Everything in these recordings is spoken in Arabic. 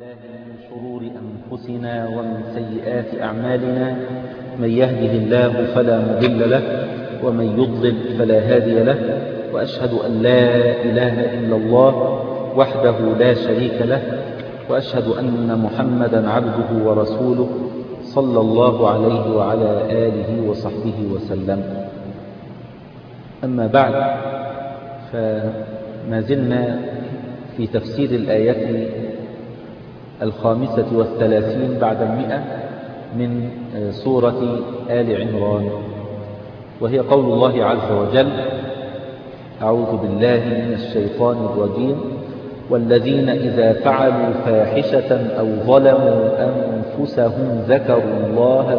بالله من شرور أنفسنا ومن سيئات أعمالنا. من يهده الله فلا مضل له ومن يضلل فلا هادي له، وأشهد أن لا إله إلا الله وحده لا شريك له، وأشهد أن محمدا عبده ورسوله صلى الله عليه وعلى آله وصحبه وسلم. أما بعد، فما زلنا في تفسير الآية 35 بعد 100 من سورة آل عمران، وهي قول الله عز وجل: أعوذ بالله من الشيطان الرجيم: والذين إذا فعلوا فاحشة أو ظلموا أنفسهم ذكروا الله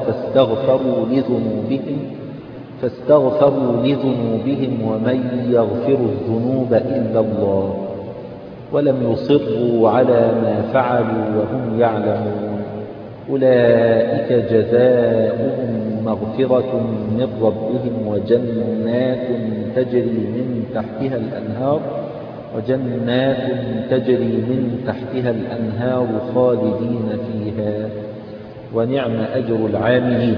فاستغفروا لذنوبهم ومن يغفر الذنوب إلا الله ولم يصروا على ما فعلوا وهم يعلمون أولئك جزاؤهم مغفرة من ربهم وجنات تجري من تحتها الأنهار خالدين فيها ونعم أجر العاملين.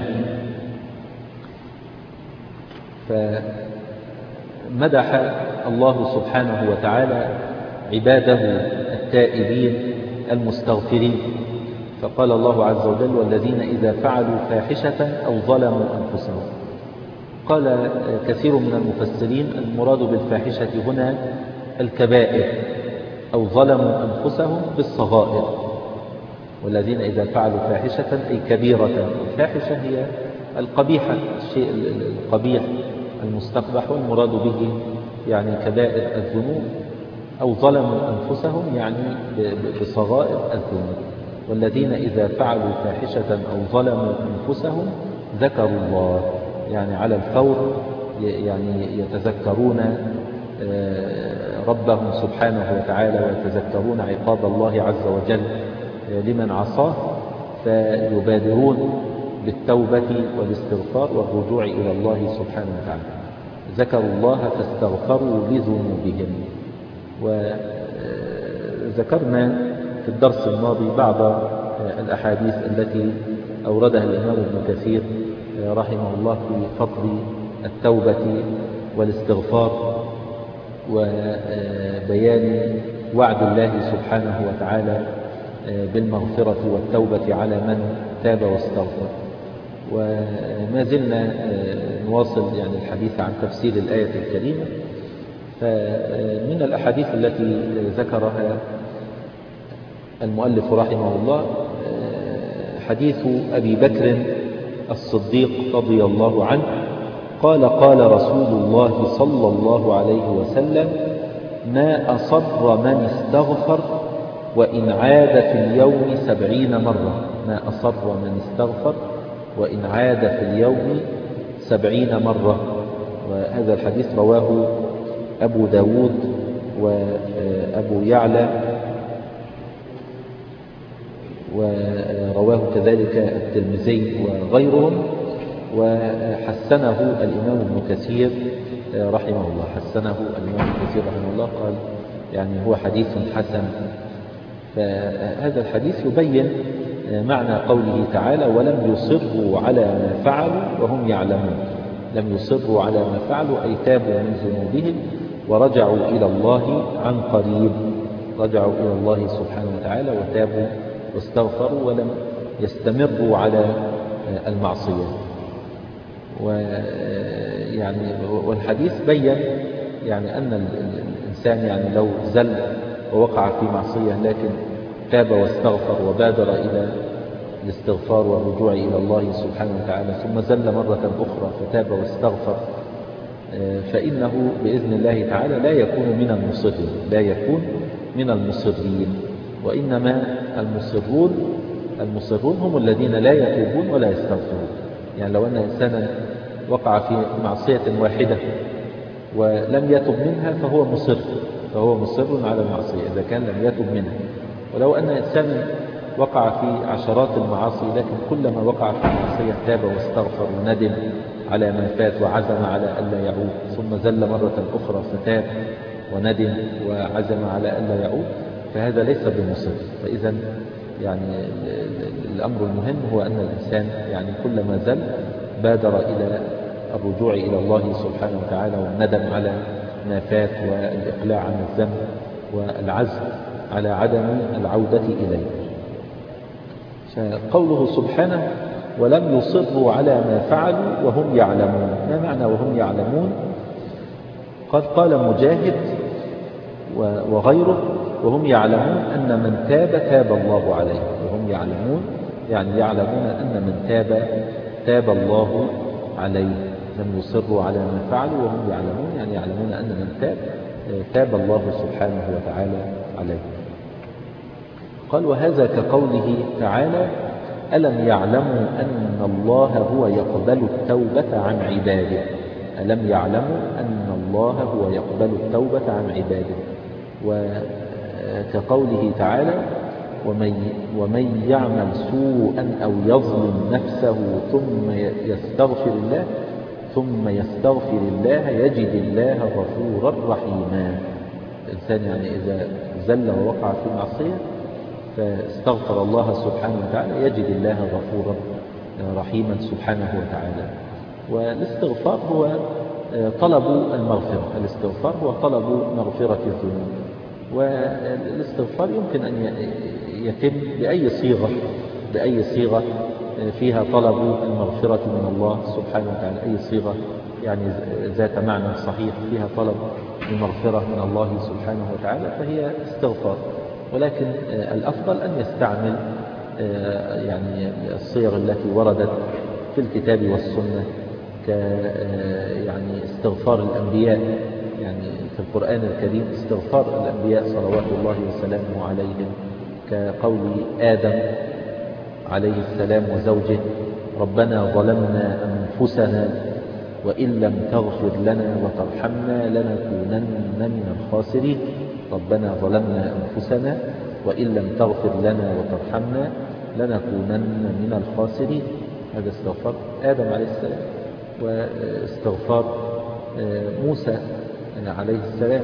فمدح الله سبحانه وتعالى عباده التائبين المستغفرين، فقال الله عز وجل: والذين إذا فعلوا فاحشة أو ظلموا أنفسهم. قال كثير من المفسرين: المراد بالفاحشة هنا الكبائر، أو ظلموا أنفسهم بالصغائر. والذين إذا فعلوا فاحشة أي كبيرة. الفاحشة هي القبيحة، الشيء القبيح المستقبح، والمراد به يعني كبائر الذنوب. أو ظلموا أنفسهم يعني بصغائر الذنوب. والذين إذا فعلوا فاحشة أو ظلموا أنفسهم ذكروا الله، يعني على الفور يعني يتذكرون ربهم سبحانه وتعالى، ويتذكرون عقاب الله عز وجل لمن عصاه، فيبادرون بالتوبة والاستغفار والرجوع إلى الله سبحانه وتعالى. ذكروا الله فاستغفروا لذنوبهم. وذكرنا في الدرس الماضي بعض الأحاديث التي أوردها الإمام ابن كثير رحمه الله في فضل التوبة والاستغفار، وبيان وعد الله سبحانه وتعالى بالمغفرة والتوبة على من تاب واستغفر. وما زلنا نواصل يعني الحديث عن تفسير الآية الكريمة. فمن الأحاديث التي ذكرها المؤلف رحمه الله حديث أبي بكر الصديق رضي الله عنه قال: قال رسول الله صلى الله عليه وسلم: ما أصر من استغفر وإن عاد في اليوم 70 مرة. ما أصر من استغفر وإن عاد في اليوم 70 مرة. وهذا الحديث رواه أبو داود وأبو يعلى، ورواه كذلك الترمذي وغيرهم، وحسنه الإمام ابن كثير رحمه الله. قال يعني هو حديث حسن. فهذا الحديث يبين معنى قوله تعالى: ولم يصروا على ما فعلوا وهم يعلمون. لم يصروا على ما فعلوا أي تابوا من ذنوبهم ورجعوا إلى الله عن قريب. رجعوا إلى الله سبحانه وتعالى وتابوا واستغفروا ولم يستمروا على المعصية. والحديث بيّن يعني أن الإنسان يعني لو زل ووقع في معصية لكن تاب واستغفر وبادر إلى الاستغفار والرجوع إلى الله سبحانه وتعالى، ثم زل مرة أخرى فتاب واستغفر، فإنه بإذن الله تعالى لا يكون من المصرين. وإنما المصرون هم الذين لا يتوبون ولا يستغفرون. يعني لو أن إنسانا وقع في معصية واحدة ولم يتب منها فهو مصر على المعصية إذا كان لم يتب منها. ولو أن إنسانا وقع في عشرات المعاصي لكن كلما وقع في معصية تاب واستغفر وندم على ما فات وعزم على ألا يعود، ثم زل مرة أخرى فتاب وندم وعزم على ألا يعود، فهذا ليس بمصر. فإذا يعني الأمر المهم هو أن الإنسان يعني كلما زل بادر إلى الرجوع إلى الله سبحانه وتعالى والندم على ما فات والإقلاع عن الذنب والعزم على عدم العودة إليه. فقوله سبحانه ولم يصروا على ما فعلوا وهم يعلمون. ما معنى وهم يعلمون؟ قال مجاهد وغيره وهم يعلمون أن من تاب الله عليه. وهم يعلمون يعني يعلمون أن من تاب الله عليه. لم يصروا على ما فعلوا وهم يعلمون يعني يعلمون أن من تاب الله سبحانه وتعالى عليه. قال وهذا كقوله تعالى ألم يعلموا أن الله هو يقبل التوبة عن عباده. ألم يعلموا أن الله هو يقبل التوبة عن عباده. وكقوله تعالى ومن يعمل سوءا أو يظلم نفسه ثم يستغفر الله يجد الله غفورا رحيما. الإنسان يعني إذا زل ووقع في معصية فاستغفر الله سبحانه وتعالى يجد الله غفورا رحيما سبحانه وتعالى. والاستغفار هو طلب المغفرة. الاستغفار هو طلب مغفرة الذنوب. والاستغفار يمكن أن يتم بأي صيغة فيها طلب المغفرة من الله سبحانه وتعالى. أي صيغة يعني ذات معنى صحيح فيها طلب المغفرة من الله سبحانه وتعالى فهي استغفار. ولكن الأفضل أن يستعمل يعني الصيغ التي وردت في الكتاب والسنة يعني استغفار الأنبياء. يعني في القرآن الكريم استغفار الأنبياء صلوات الله وسلامه عليهم كقول آدم عليه السلام وزوجه ربنا ظلمنا أنفسنا وإن لم تغفر لنا وترحمنا لنكونن من الخاسرين. ربنا ظلمنا أنفسنا وإن لم تغفر لنا وترحمنا لنكونن من الخاسرين. هذا استغفار آدم عليه السلام. واستغفار موسى عليه السلام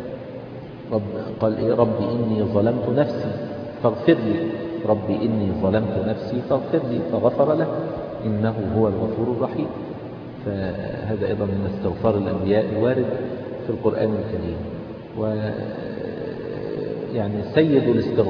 قال ربي إني ظلمت نفسي فاغفر لي. ربي إني ظلمت نفسي فاغفر لي فغفر له إنه هو الغفور الرحيم. فهذا أيضا من استغفار الأنبياء الوارد في القرآن الكريم. ويعني سيد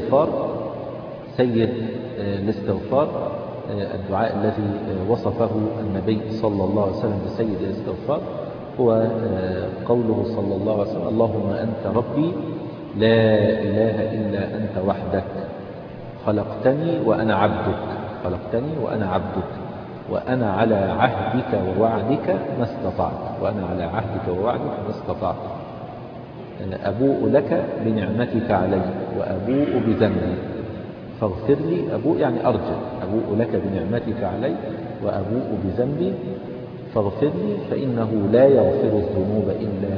الاستغفار الدعاء الذي وصفه النبي صلى الله عليه وسلم بسيد الاستغفار هو قوله صلى الله عليه وسلم اللهم أنت ربي لا إله إلا أنت وحدك خلقتني وأنا عبدك وأنا على عهدك ووعدك ما استطعت أبوء لك بنعمتك علي وأبوء بذنبي فاغفر لي. أبوء يعني أرجع. أبوء لك بنعمتك علي وأبوء بذنبي فاغفر لي فإنه لا يغفر الذنوب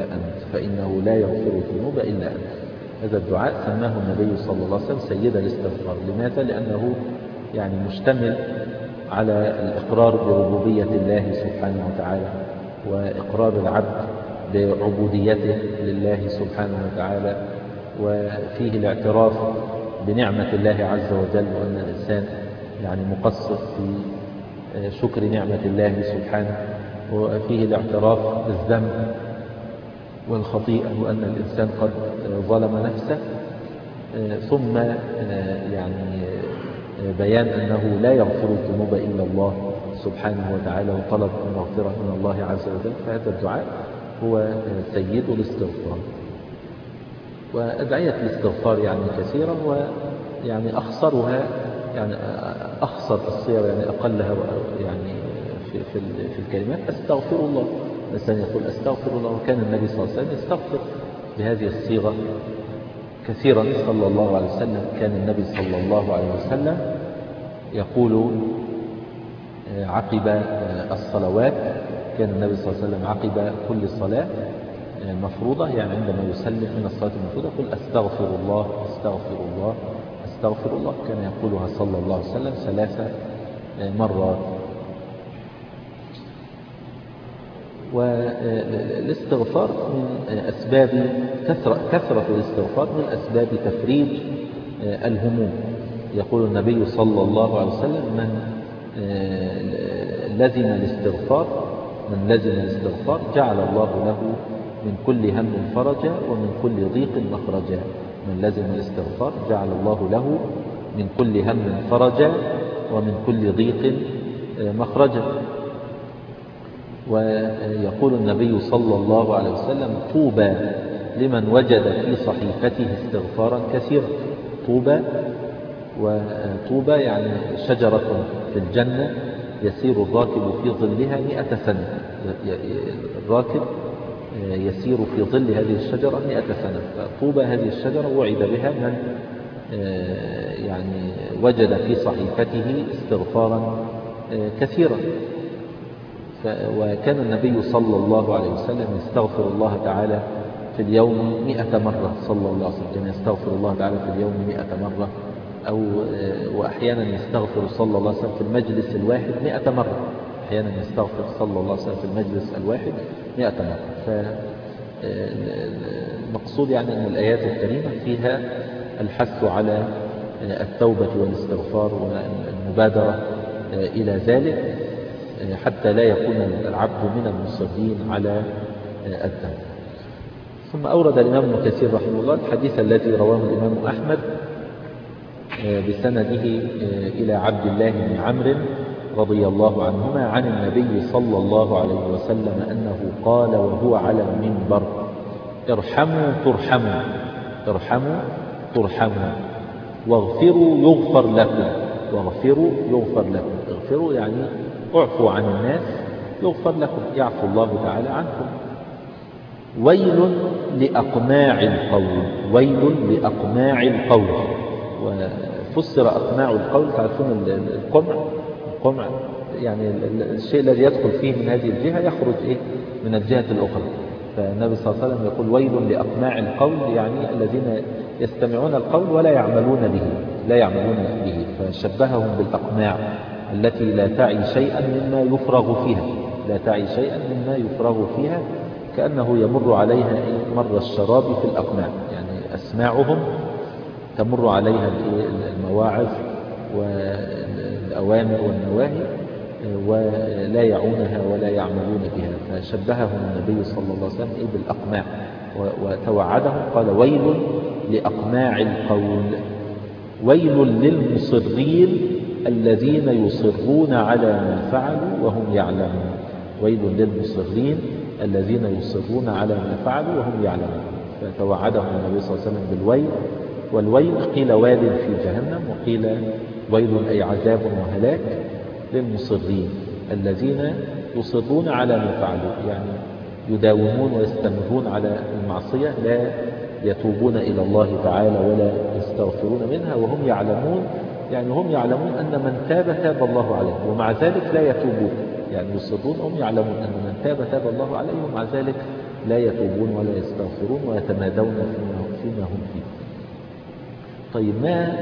إلا أنت. هذا الدعاء سماه النبي صلى الله عليه وسلم سيد الاستغفار. لماذا؟ لأنه يعني مشتمل على الإقرار بربوبية الله سبحانه وتعالى وإقرار العبد بعبوديته لله سبحانه وتعالى وفيه الاعتراف بنعمة الله عز وجل وأن الإنسان يعني مقصر في شكر نعمة الله سبحانه وفيه الاعتراف بالذنب والخطيئة وأن الإنسان قد ظلم نفسه ثم يعني بيان أنه لا يغفر الذنوب إلا الله سبحانه وتعالى وطلب المغفرة من الله عز وجل. فهذا الدعاء هو سيد الاستغفار. وأدعية الاستغفار يعني كثيرة ويعني أخصرها يعني أخصر الصيغ يعني أقلها يعني في الكلمات أستغفر الله. الإنسان يقول أستغفر الله. وكان النبي صلى الله عليه وسلم يستغفر بهذه الصيغة كثيرا صلى الله عليه وسلم. كان النبي صلى الله عليه وسلم يقول عقب الصلوات كان النبي صلى الله عليه وسلم عقب كل صلاة مفروضة يعني عندما يسلم من الصلاة المفروضة يقول أستغفر الله أستغفر الله أستغفر الله. كان يقولها صلى الله عليه وسلم 3 مرات. والاستغفار من أسباب كثرة الاستغفار من أسباب تفريج الهموم. يقول النبي صلى الله عليه وسلم من لزم الاستغفار جعل الله له من كل هم فرجا ومن كل ضيق مخرجا. من لزم الاستغفار جعل الله له من كل هم فرجا ومن كل ضيق مخرجا. ويقول النبي صلى الله عليه وسلم طوبى لمن وجد في صحيفته استغفارا كثيرا. وطوبى يعني شجرة في الجنة يسير الراكب في ظلها 100 سنة. الراكب يسير في ظل هذه الشجرة 100 سنة. فطوبى هذه الشجرة وعد بها من يعني وجد في صحيفته استغفارا كثيرا. وكان النبي صلى الله عليه وسلم يستغفر الله تعالى في اليوم 100 مرة صلى الله عليه وسلم. يستغفر الله تعالى في اليوم 100 مرة وأحيانا يستغفر صلى الله عليه وسلم في المجلس الواحد 100 مرة. أحيانا يستغفر صلى الله عليه وسلم في المجلس الواحد 100 مرة. فالمقصود يعني أن الآيات الكريمة فيها الحث على التوبة والاستغفار والمبادرة إلى ذلك حتى لا يكون العبد من المصرين على الذنب. ثم أورد الإمام ابن كثير رحمه الله الحديث الذي رواه الإمام أحمد بسنده إلى عبد الله بن عمرو رضي الله عنهما عن النبي صلى الله عليه وسلم أنه قال وهو على المنبر: ارحموا ترحموا، ارحموا ترحموا، واغفروا يغفر لكم، واغفروا يغفر لكم. اغفروا يعني اعفوا عن الناس يغفر لكم، يعفو الله تعالى عنكم. ويل لأقماع القول، ويل لأقماع القول. وفسر أقماع القول، تعرفون القمع يعني الشيء الذي يدخل فيه من هذه الجهة يخرج من الجهة الأخرى. فالنبي صلى الله عليه وسلم يقول ويل لأقماع القول، يعني الذين يستمعون القول ولا يعملون به، فشبههم بالأقماع التي لا تعي شيئا مما يفرغ فيها، كأنه يمر عليها مر الشراب في الأقماع. يعني أسماعهم تمر عليها المواعظ والأوامر والنواهي ولا يعونها ولا يعملون بها، فشبههم النبي صلى الله عليه وسلم بالأقماع وتوعدهم قال ويل لأقماع القول. ويل للمصرين الذين يصرون على ما فعلوا وهم يعلمون. ويل للمصرين الذين يصرون على ما فعلوا وهم يعلمون. فتوعدهم النبي صلى الله عليه وسلم بالويل. والويل قيل واد في جهنم، وقيل ويل أي عذاب وهلاك للمصرين الذين يصرون على ما فعلوا، يعني يداومون ويستمرون على المعصية، لا يتوبون إلى الله تعالى ولا يستغفرون منها وهم يعلمون. يعني هم يعلمون أن من تاب الله عليه ومع ذلك لا يتوبون. يعني يصرون هم يعلمون أن من تاب الله عليه ومع ذلك لا يتوبون ولا يستغفرون ويتمادون فيما هم فيه. طيب ما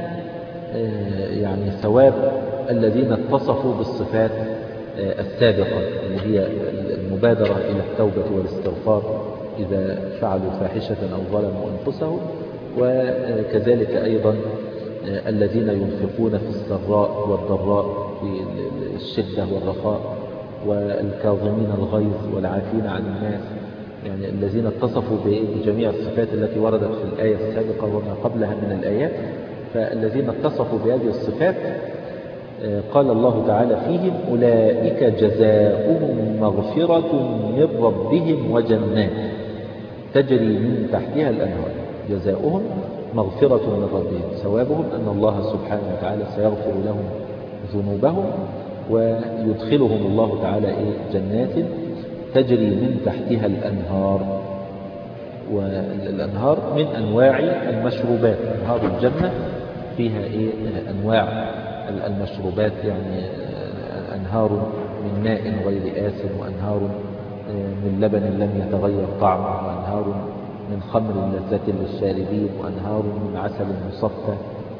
يعني ثواب الذين اتصفوا بالصفات السابقة اللي هي المبادرة إلى التوبة والاستغفار إذا فعلوا فاحشة أو ظلموا أنفسهم، وكذلك أيضا الذين ينفقون في السراء والضراء في الشدة والرخاء، والكاظمين الغيظ والعافين عن الناس، يعني الذين اتصفوا بجميع الصفات التي وردت في الآية السابقة وما قبلها من الآيات. فالذين اتصفوا بهذه الصفات قال الله تعالى فيهم أولئك جزاؤهم مغفرة من ربهم وجنات تجري من تحتها الأنهار. جزاؤهم مغفرة من ربهم، ثوابهم أن الله سبحانه وتعالى سيغفر لهم ذنوبهم ويدخلهم الله تعالى جنات تجري من تحتها الأنهار. والأنهار من أنواع المشروبات، أنهار الجنة فيها أنواع المشروبات، يعني أنهار من ماء غير آسن، وأنهار من لبن لم يتغير طعمه، وأنهار من خمر لذة للشاربين، وأنهار من عسل مصفى.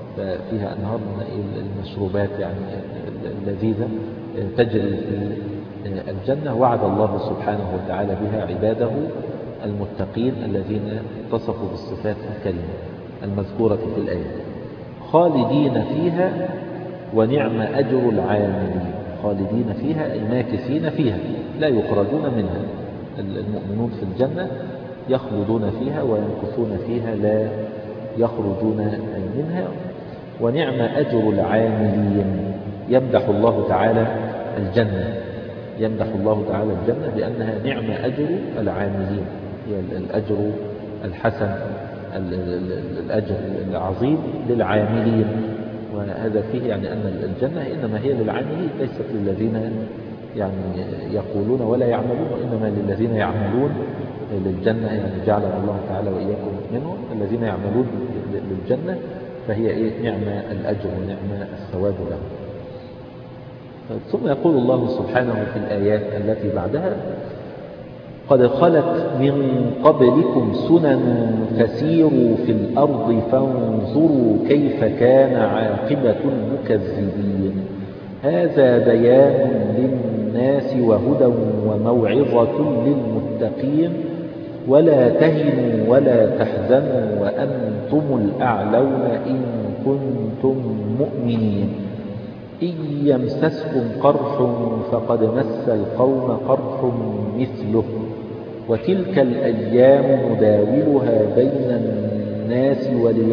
فيها أنهار من المشروبات يعني اللذيذة تجري في الجنة وعد الله سبحانه وتعالى بها عباده المتقين الذين اتصفوا بالصفات الكريمة المذكورة في الآية، خالدين فيها ونعم أجر العاملين. خالدين فيها أي ماكثين فيها لا يخرجون منها. المؤمنون في الجنة يخلدون فيها ويمكثون فيها لا يخرجون منها. ونعم أجر العاملين. يمدح الله تعالى الجنة، يمدح الله تعالى الجنة بأنها نعم أجر العاملين، هي الأجر الحسن، الأجر العظيم للعاملين. وهذا فيه يعني أن الجنة إنما هي للعاملين ليست للذين يعني يقولون ولا يعملون، وإنما للذين يعملون للجنة، يعني جعلنا الله تعالى وإياكم منهم الذين يعملون للجنة، فهي نعم الأجر ونعم الثواب لهم. ثم يقول الله سبحانه في الآيات التي بعدها: قد خلت من قبلكم سنن فسيروا في الأرض فانظروا كيف كان عاقبة المكذبين. هذا بيان للناس وهدى وموعظة للمتقين. ولا تهنوا ولا تحزنوا وأنتم الأعلون إن كنتم مؤمنين. إن يمسسكم قرح فقد مس القوم قرح مثله وتلك الأيام نداولها بين الناس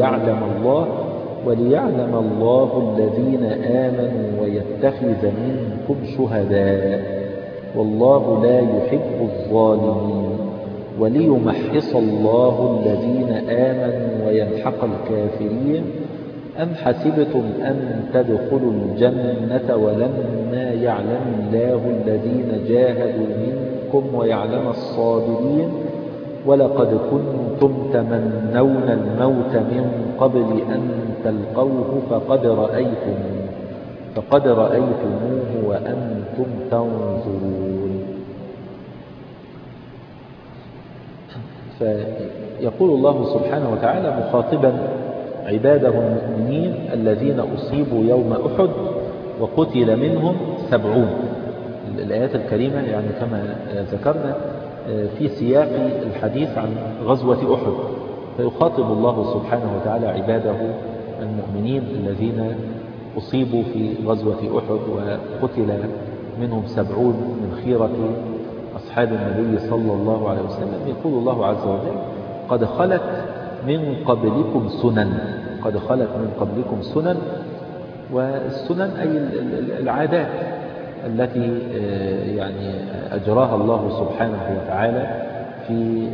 وليعلم الله الذين آمنوا ويتخذ منكم شهداء والله لا يحب الظالمين وليمحص الله الذين آمنوا ويمحق الكافرين. أم حسبتم أن تدخلوا الجنة ولما يعلم الله الذين جاهدوا منكم ويعلم الصابرين ولقد كنتم تمنون الموت من قبل أن تلقوه فقد رأيتموه وأنتم تنظرون. فيقول الله سبحانه وتعالى مخاطبا عباده المؤمنين الذين أصيبوا يوم أحد وقتل منهم 70. الآيات الكريمة يعني كما ذكرنا في سياق الحديث عن غزوة أحد، فيخاطب الله سبحانه وتعالى عباده المؤمنين الذين أصيبوا في غزوة أحد وقتل منهم 70 من خيرة أصحاب النبي صلى الله عليه وسلم. يقول الله عز وجل: قد خلت من قبلكم سنن. قد خلت من قبلكم سنن، والسنن أي العادات التي يعني أجراها الله سبحانه وتعالى في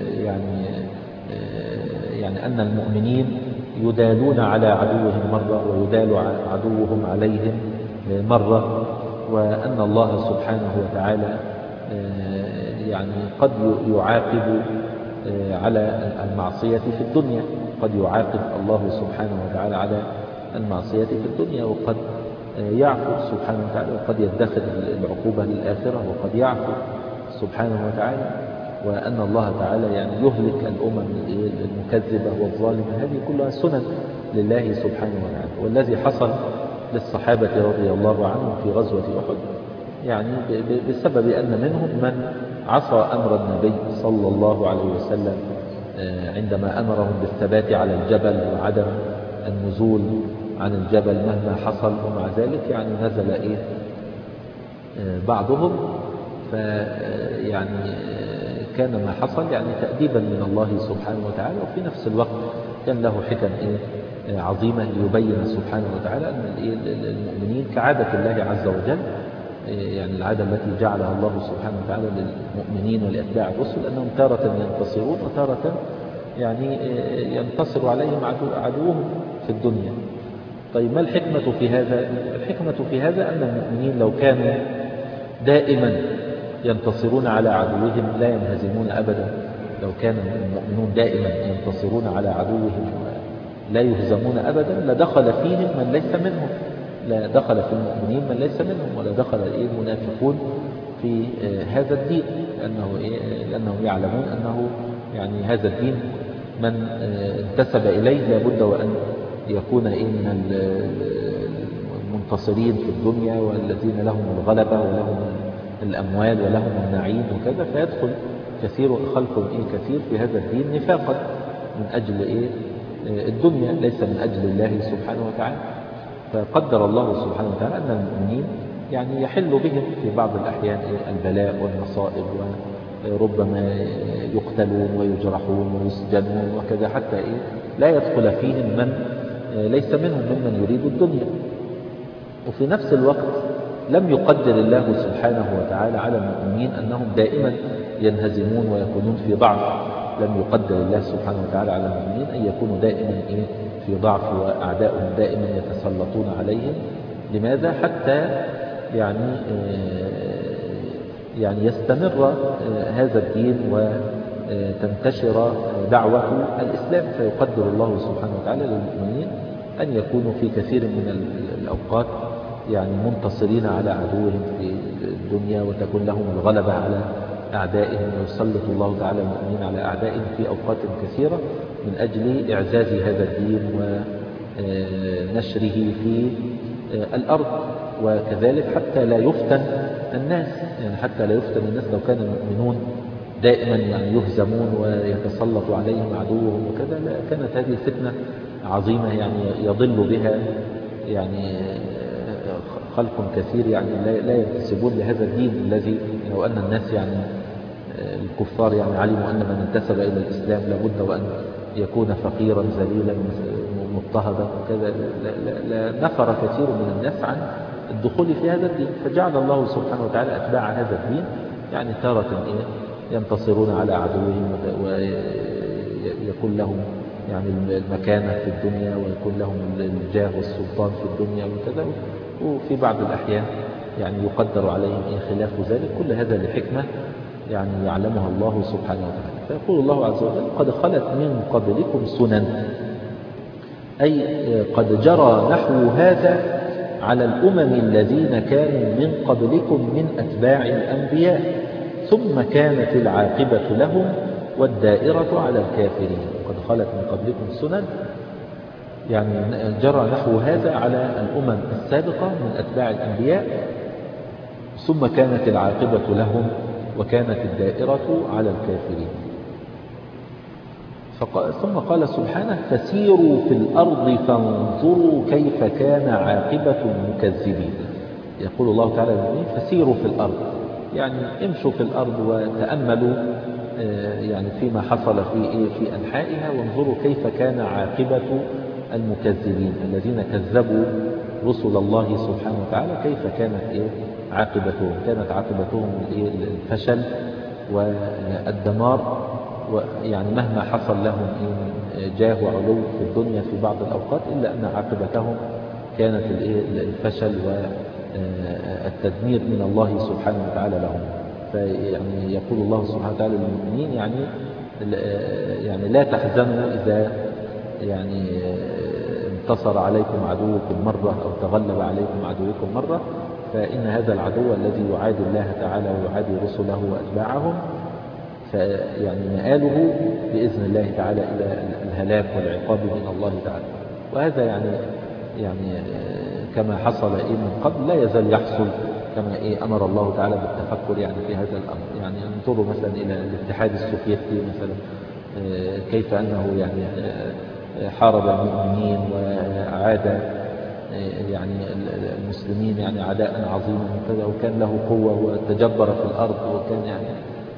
يعني أن المؤمنين يدالون على عدوهم مرة ويدال عدوهم عليهم مرة، وأن الله سبحانه وتعالى يعني قد يعاقب على المعصية في الدنيا، قد يعاقب الله سبحانه وتعالى على المعصية في الدنيا، وقد يعفو سبحانه وتعالى، وقد يدخر العقوبة للآخرة، وقد يعفو سبحانه وتعالى، وأن الله تعالى يعني يهلك الأمم المكذبة والظالمة. هذه كلها سنن لله سبحانه وتعالى. والذي حصل للصحابة رضي الله عنهم في غزوة أحد يعني بسبب أن منهم من عصى أمر النبي صلى الله عليه وسلم عندما أمرهم بالثبات على الجبل وعدم النزول عن الجبل مهما حصل، ومع ذلك يعني نزل بعضهم، فيعني كان ما حصل يعني تأديبا من الله سبحانه وتعالى، وفي نفس الوقت كان له حكم عظيمة ليبين سبحانه وتعالى أن المؤمنين كعادة الله عز وجل، يعني العادة التي جعلها الله سبحانه وتعالى للمؤمنين ولأتباع الرسل، أنهم تارة ينتصرون وتارة يعني ينتصر عليهم عدوهم في الدنيا. طيب ما الحكمة في هذا؟ الحكمة في هذا أن المؤمنين لو كانوا دائما ينتصرون على عدوهم لا ينهزمون أبدا، لو كان المؤمنون دائما ينتصرون على عدوهم لا يهزمون أبدا لدخل فيهم من ليس منهم، لا دخل في المؤمنين من ليس منهم، ولا دخل المنافقون في هذا الدين، لأنهم يعلمون أنه يعني هذا الدين من انتسب إليه لابد وأن يكون من المنتصرين في الدنيا والذين لهم الغلبة ولهم الأموال ولهم النعيم وكذا، فيدخل خلق كثير في هذا الدين نفاقا من أجل الدنيا، ليس من أجل الله سبحانه وتعالى. فقدر الله سبحانه وتعالى أن المؤمنين يعني يحل بهم في بعض الأحيان البلاء والمصائب، وربما يقتلون ويجرحون ويسجنون وكذا، حتى لا يدخل فيهم من ليس منهم ممن يريد الدنيا. وفي نفس الوقت لم يقدر الله سبحانه وتعالى على المؤمنين أنهم دائما ينهزمون ويكونون في ضعف. لم يقدر الله سبحانه وتعالى على المؤمنين أن يكونوا دائما في ضعف، وأعداؤهم دائما يتسلطون عليهم. لماذا؟ حتى يعني يستمر هذا الدين وتنتشر دعوة الإسلام. فيقدر الله سبحانه وتعالى للمؤمنين أن يكونوا في كثير من الأوقات يعني منتصرين على عدوهم في الدنيا، وتكون لهم الغلبة على أعدائهم، ويسلط الله تعالى المؤمنين على أعدائهم في أوقات كثيرة من أجل إعزاز هذا الدين ونشره في الأرض. وكذلك حتى لا يفتن الناس، يعني حتى لا يفتن الناس. لو كان المؤمنون دائما يعني يهزمون ويتسلط عليهم عدوهم وكذا، كانت هذه فتنة عظيمة يعني يضل بها يعني خلق كثير يعني لا ينتسبون لهذا الدين الذي لو أن الناس يعني الكفار يعني علموا أن من انتسب إلى الإسلام لابد وأن يكون فقيرا ذليلا مضطهدا وكذا، نفر كثير من الناس عن الدخول في هذا الدين. فجعل الله سبحانه وتعالى أتباع هذا الدين يعني تارة ينتصرون على عدوهم، ويكون لهم يعني المكانة في الدنيا، ويكون لهم الجاه والسلطان في الدنيا وكذا. وفي بعض الأحيان يعني يقدر عليهم خلاف ذلك. كل هذا لحكمة يعني يعلمها الله سبحانه وتعالى. فيقول الله عز وجل: قد خلت من قبلكم سنن، أي قد جرى نحو هذا على الأمم الذين كانوا من قبلكم من أتباع الأنبياء، ثم كانت العاقبة لهم والدائرة على الكافرين. قد خلت من قبلكم سنن يعني جرى نحو هذا على الأمم السابقة من أتباع الأنبياء، ثم كانت العاقبة لهم وكانت الدائرة على الكافرين. ثم قال سبحانه: فسيروا في الأرض فانظروا كيف كان عاقبة المكذبين. يقول الله تعالى: فسيروا في الأرض، يعني امشوا في الأرض وتأملوا يعني فيما حصل في أنحائها، وانظروا كيف كان عاقبة المكذبين الذين كذبوا رسل الله سبحانه وتعالى. كيف كانت عاقبتهم؟ كانت عاقبتهم الفشل والدمار، ويعني مهما حصل لهم جاه وعلو في الدنيا في بعض الأوقات، إلا أن عاقبتهم كانت الفشل والتدمير من الله سبحانه وتعالى لهم. فيعني يقول الله سبحانه وتعالى للمؤمنين يعني لا تحزنوا إذا يعني انتصر عليكم عدوكم مرة أو تغلب عليكم عدوكم مرة، فإن هذا العدو الذي يعادي الله تعالى ويعادي رسله وأتباعهم فيعني مآله بإذن الله تعالى إلى الهلاك والعقاب من الله تعالى. وهذا يعني كما حصل من قبل لا يزال يحصل، كما أمر الله تعالى بالتفكر يعني في هذا الأمر. يعني انظروا مثلا إلى الاتحاد السوفيتي مثلا، كيف أنه يعني حارب المؤمنين وعاد يعني المسلمين يعني عداء عظيما وكذا، وكان له قوة وتجبر في الأرض، وكان يعني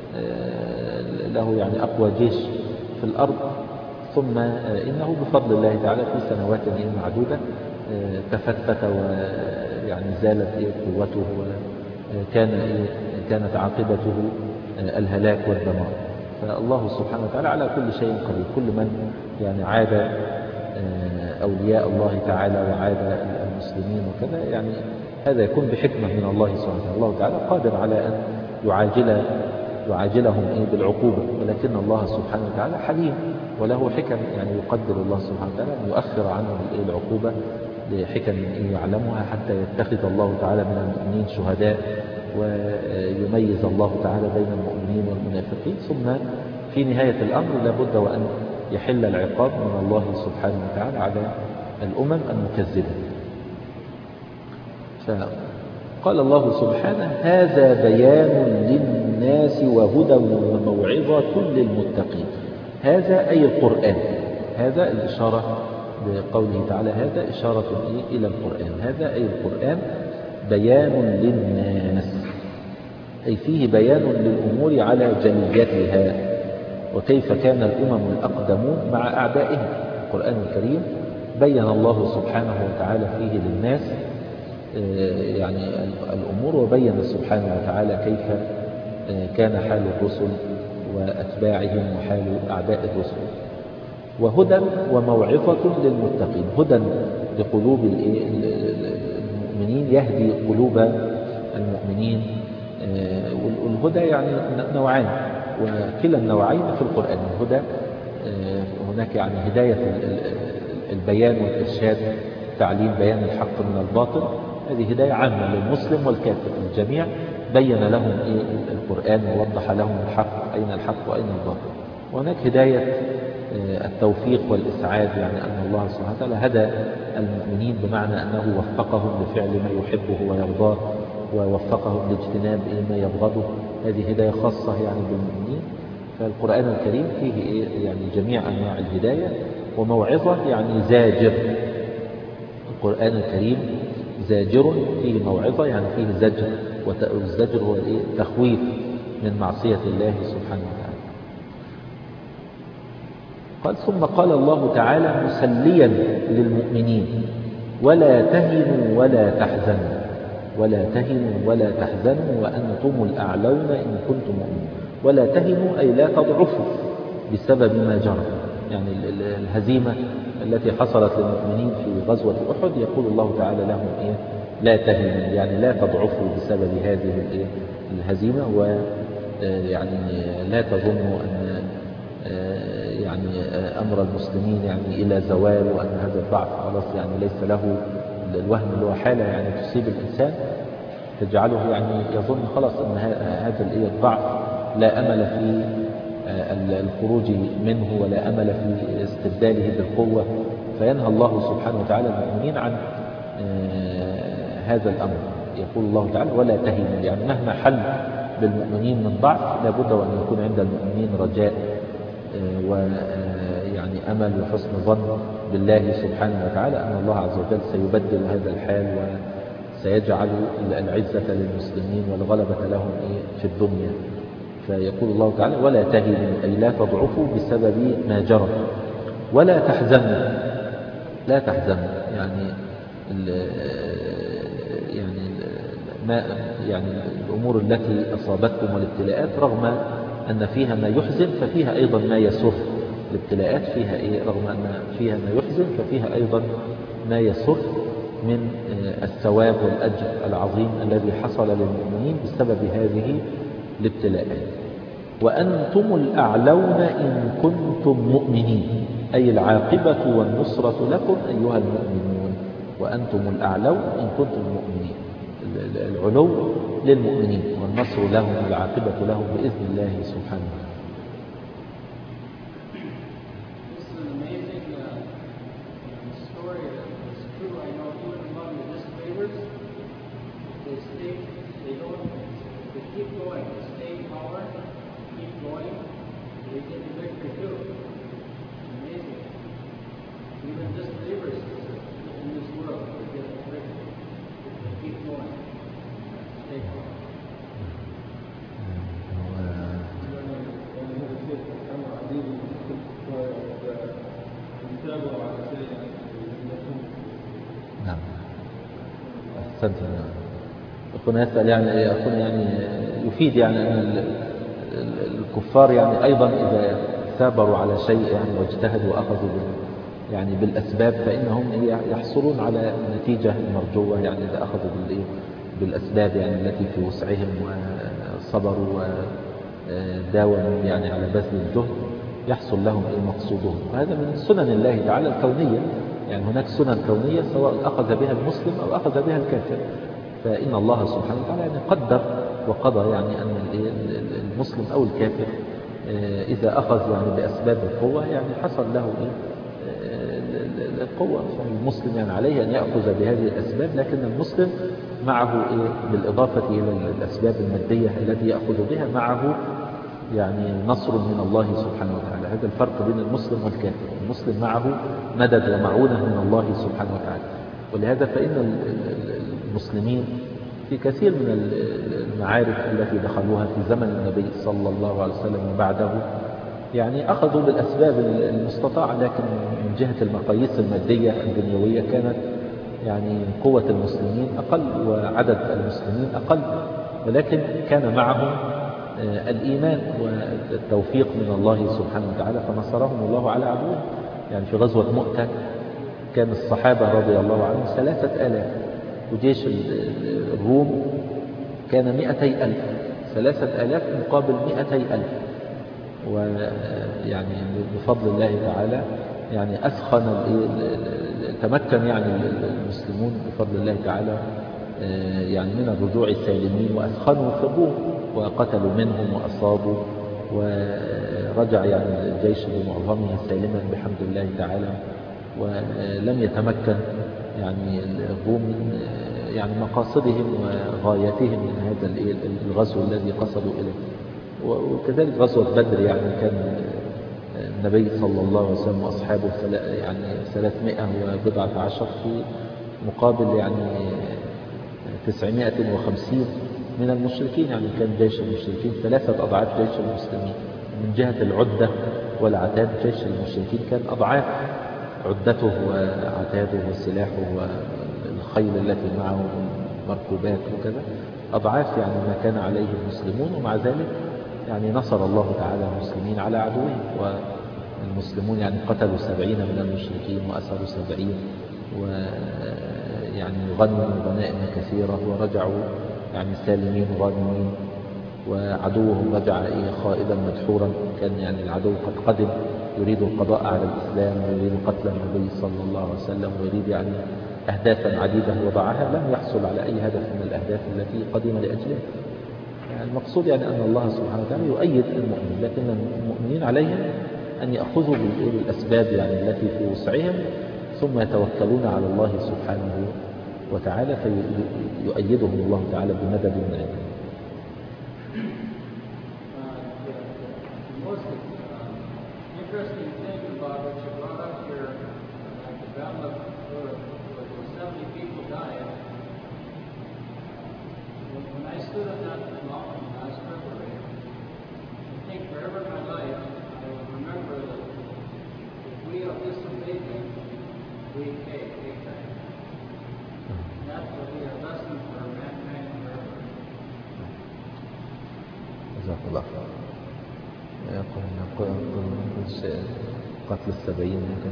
له يعني أقوى جيش في الأرض. ثم إنه بفضل الله تعالى في سنوات معدودة تفتت ويعني زالت قوته، وكانت عاقبته الهلاك والدمار. فالله سبحانه وتعالى على كل شيء قدير. كل من يعني عاد أولياء الله تعالى وعاد المسلمين وكذا، يعني هذا يكون بحكمة من الله سبحانه وتعالى. الله تعالى قادر على أن يعاجلهم بالعقوبة، ولكن الله سبحانه وتعالى حليم وله حكم، يعني يقدر الله سبحانه وتعالى أن يؤخر عنهم العقوبة لحكم يعلمها، حتى يتخذ الله تعالى من المؤمنين شهداء، ويميز الله تعالى بين المؤمنين والمنافقين. ثم في نهاية الأمر لابد وأن يحل العقاب من الله سبحانه وتعالى على الأمم المكذبة. قال الله سبحانه: هذا بيان للناس وهدى وموعظة للمتقين. هذا أي القرآن، هذا الإشارة بقوله تعالى هذا إشارة إلى القرآن، هذا أي القرآن بيان للناس، أي فيه بيان للأمور على جليتها وكيف كان الأمم الأقدمون مع أعدائهم. القرآن الكريم بين الله سبحانه وتعالى فيه للناس يعني الأمور، وبين سبحانه وتعالى كيف كان حال الرسل وأتباعهم وحال أعداء الرسل. وهدى وموعظة للمتقين، هدى لقلوب المؤمنين، يهدي قلوب المؤمنين. والهدى يعني نوعان، وكلا النوعين في القرآن. الهدى هناك يعني هداية البيان والإرشاد، تعليم بيان الحق من الباطل، هذه هداية عامة للمسلم والكافر الجميع، بين لهم القرآن ووضح لهم الحق، أين الحق وأين الباطل. وهناك هداية التوفيق والإسعاد، يعني أن الله سبحانه وتعالى هدى المؤمنين بمعنى أنه وفقهم لفعل ما يحبه ويرضاه، ووفقهم لاجتناب ما يبغضه. هذه هداية خاصة يعني بالمؤمنين. فالقرآن الكريم فيه يعني جميع أنواع الهداية. وموعظة يعني زاجر، القرآن الكريم زاجر، فيه موعظة يعني فيه زجر، والزجر هو تخويف من معصية الله سبحانه وتعالى. قال: ثم قال الله تعالى مسليا للمؤمنين: ولا تهنوا ولا تحزنوا، ولا تهنوا ولا تحزنوا وأنتم الأعلون إن كنتم مؤمنين. ولا تهنوا أي لا تضعفوا بسبب ما جرى، يعني الهزيمة التي حصلت للمؤمنين في غزوة أحد، يقول الله تعالى لهم لا تهنوا، يعني لا تضعفوا بسبب هذه الهزيمة، ويعني لا تظنوا أن يعني أمر المسلمين يعني إلى زوال، وأن هذا الضعف خلاص يعني ليس له الوهم اللي هو حالة يعني تصيب الإنسان تجعله يعني يظن خلاص أن هذا الضعف لا أمل في الخروج منه، ولا أمل في استبداله بالقوة. فينهى الله سبحانه وتعالى المؤمنين عن هذا الأمر. يقول الله تعالى: ولا تهنوا، يعني مهما حل بالمؤمنين من ضعف لابد وأن يكون عند المؤمنين رجاء ويعني أمل وحسن ظن بالله سبحانه وتعالى أن الله عز وجل سيبدل هذا الحال وسيجعل العزة للمسلمين والغلبة لهم في الدنيا. فيقول الله تعالى: ولا تهنوا أي لا تضعفوا بسبب ما جرى. ولا تحزنوا، لا تحزنوا يعني يعني الأمور التي أصابتكم والابتلاءات رغم أن فيها ما يحزن ففيها أيضا ما يسر. الابتلاءات فيها رغم أن فيها ما يحزن ففيها أيضا ما يسر من الثواب والأجر العظيم الذي حصل للمؤمنين بسبب هذه الابتلاءات. وأنتم الأعلون إن كنتم مؤمنين، أي العاقبة والنصرة لكم أيها المؤمنون. وأنتم الأعلون إن كنتم مؤمنين، العلو للمؤمنين والنصر لهم والعاقبة لهم بإذن الله سبحانه وتعالى. نعم، أحسنت. أخونا يسأل يعني يفيد يعني أن الكفار يعني أيضا إذا ثابروا على شيء يعني واجتهدوا وأخذوا يعني بالأسباب فإنهم يحصلون على نتيجة مرجوة، يعني إذا أخذوا بالأسباب يعني التي في وسعهم وصبروا وداوموا يعني على بذل الجهد يحصل لهم مقصودهم. وهذا من سنن الله تعالى الكونية، يعني هناك سنن كونية سواء أخذ بها المسلم أو أخذ بها الكافر. فإن الله سبحانه وتعالى يعني قدر وقضى يعني أن المسلم أو الكافر إذا أخذ يعني بأسباب القوة يعني حصل له القوة. المسلم يعني عليه أن يأخذ بهذه الأسباب، لكن المسلم معه بالإضافة إلى الأسباب المادية التي يأخذ بها معه يعني نصر من الله سبحانه وتعالى. هذا الفرق بين المسلم والكافر. المسلم معه مدد ومعونة من الله سبحانه وتعالى. ولهذا فإن المسلمين في كثير من المعارك التي دخلوها في زمن النبي صلى الله عليه وسلم وبعده يعني أخذوا بالأسباب المستطاعة، لكن من جهة المقاييس المادية الدنيوية كانت يعني قوة المسلمين أقل وعدد المسلمين أقل، ولكن كان معهم الإيمان والتوفيق من الله سبحانه وتعالى فنصرهم الله على عدوهم. يعني في غزوة مؤتة كان الصحابة رضي الله عنهم 3000 وجيش الروم كان 200,000. 3000 مقابل 200,000. ويعني بفضل الله تعالى يعني أسخن تمكن يعني المسلمون بفضل الله تعالى يعني من الرجوع سالمين، وأسخنوا في الروم وقتلوا منهم وأصابوا، ورجع يعني الجيش بمعظمه سالما بحمد الله تعالى. ولم يتمكن يعني الروم من يعني مقاصدهم وغايتهم من هذا الغزو الذي قصدوا إليه. وكذلك غزوة بدر يعني كان النبي صلى الله عليه وسلم وأصحابه يعني 310 في مقابل يعني 950 من المشركين. يعني كان جيش المشركين 3 أضعاف جيش المسلمين من جهة العدة والعتاد. جيش المشركين كان أضعاف عدته وعتاده وسلاحه والخيل التي معه والمركوبات وكذا، أضعاف يعني ما كان عليه المسلمون. ومع ذلك يعني نصر الله تعالى المسلمين على عدوهم، والمسلمون يعني قتلوا 70 من المشركين وأسروا 70، ويعني غنموا غنائم كثيرة ورجعوا يعني سالمين غانمين. وعدوهم رجع خائبا مدحورا. كان يعني العدو قد قدم يريد القضاء على الإسلام ويريد قتل النبي صلى الله عليه وسلم ويريد يعني أهدافا عديدة وضعها، لم يحصل على أي هدف من الأهداف التي قدم لأجلها. يعني المقصود يعني أن الله سبحانه وتعالى يؤيد المؤمنين، لكن المؤمنين عليهم أن يأخذوا بالأسباب يعني التي في وسعهم، ثم يتوكلون على الله سبحانه وتعالى فيؤيدهم الله تعالى بمدد من عنده. Interesting thing about what you brought up here, like the battle of 70 people died. When I stood on that mountain last February, I think forever in my life, I will remember that if we have disobeyed him, we pay back. That will be a lesson for mankind forever. جزاك الله خير. يقول قتل 70 ممكن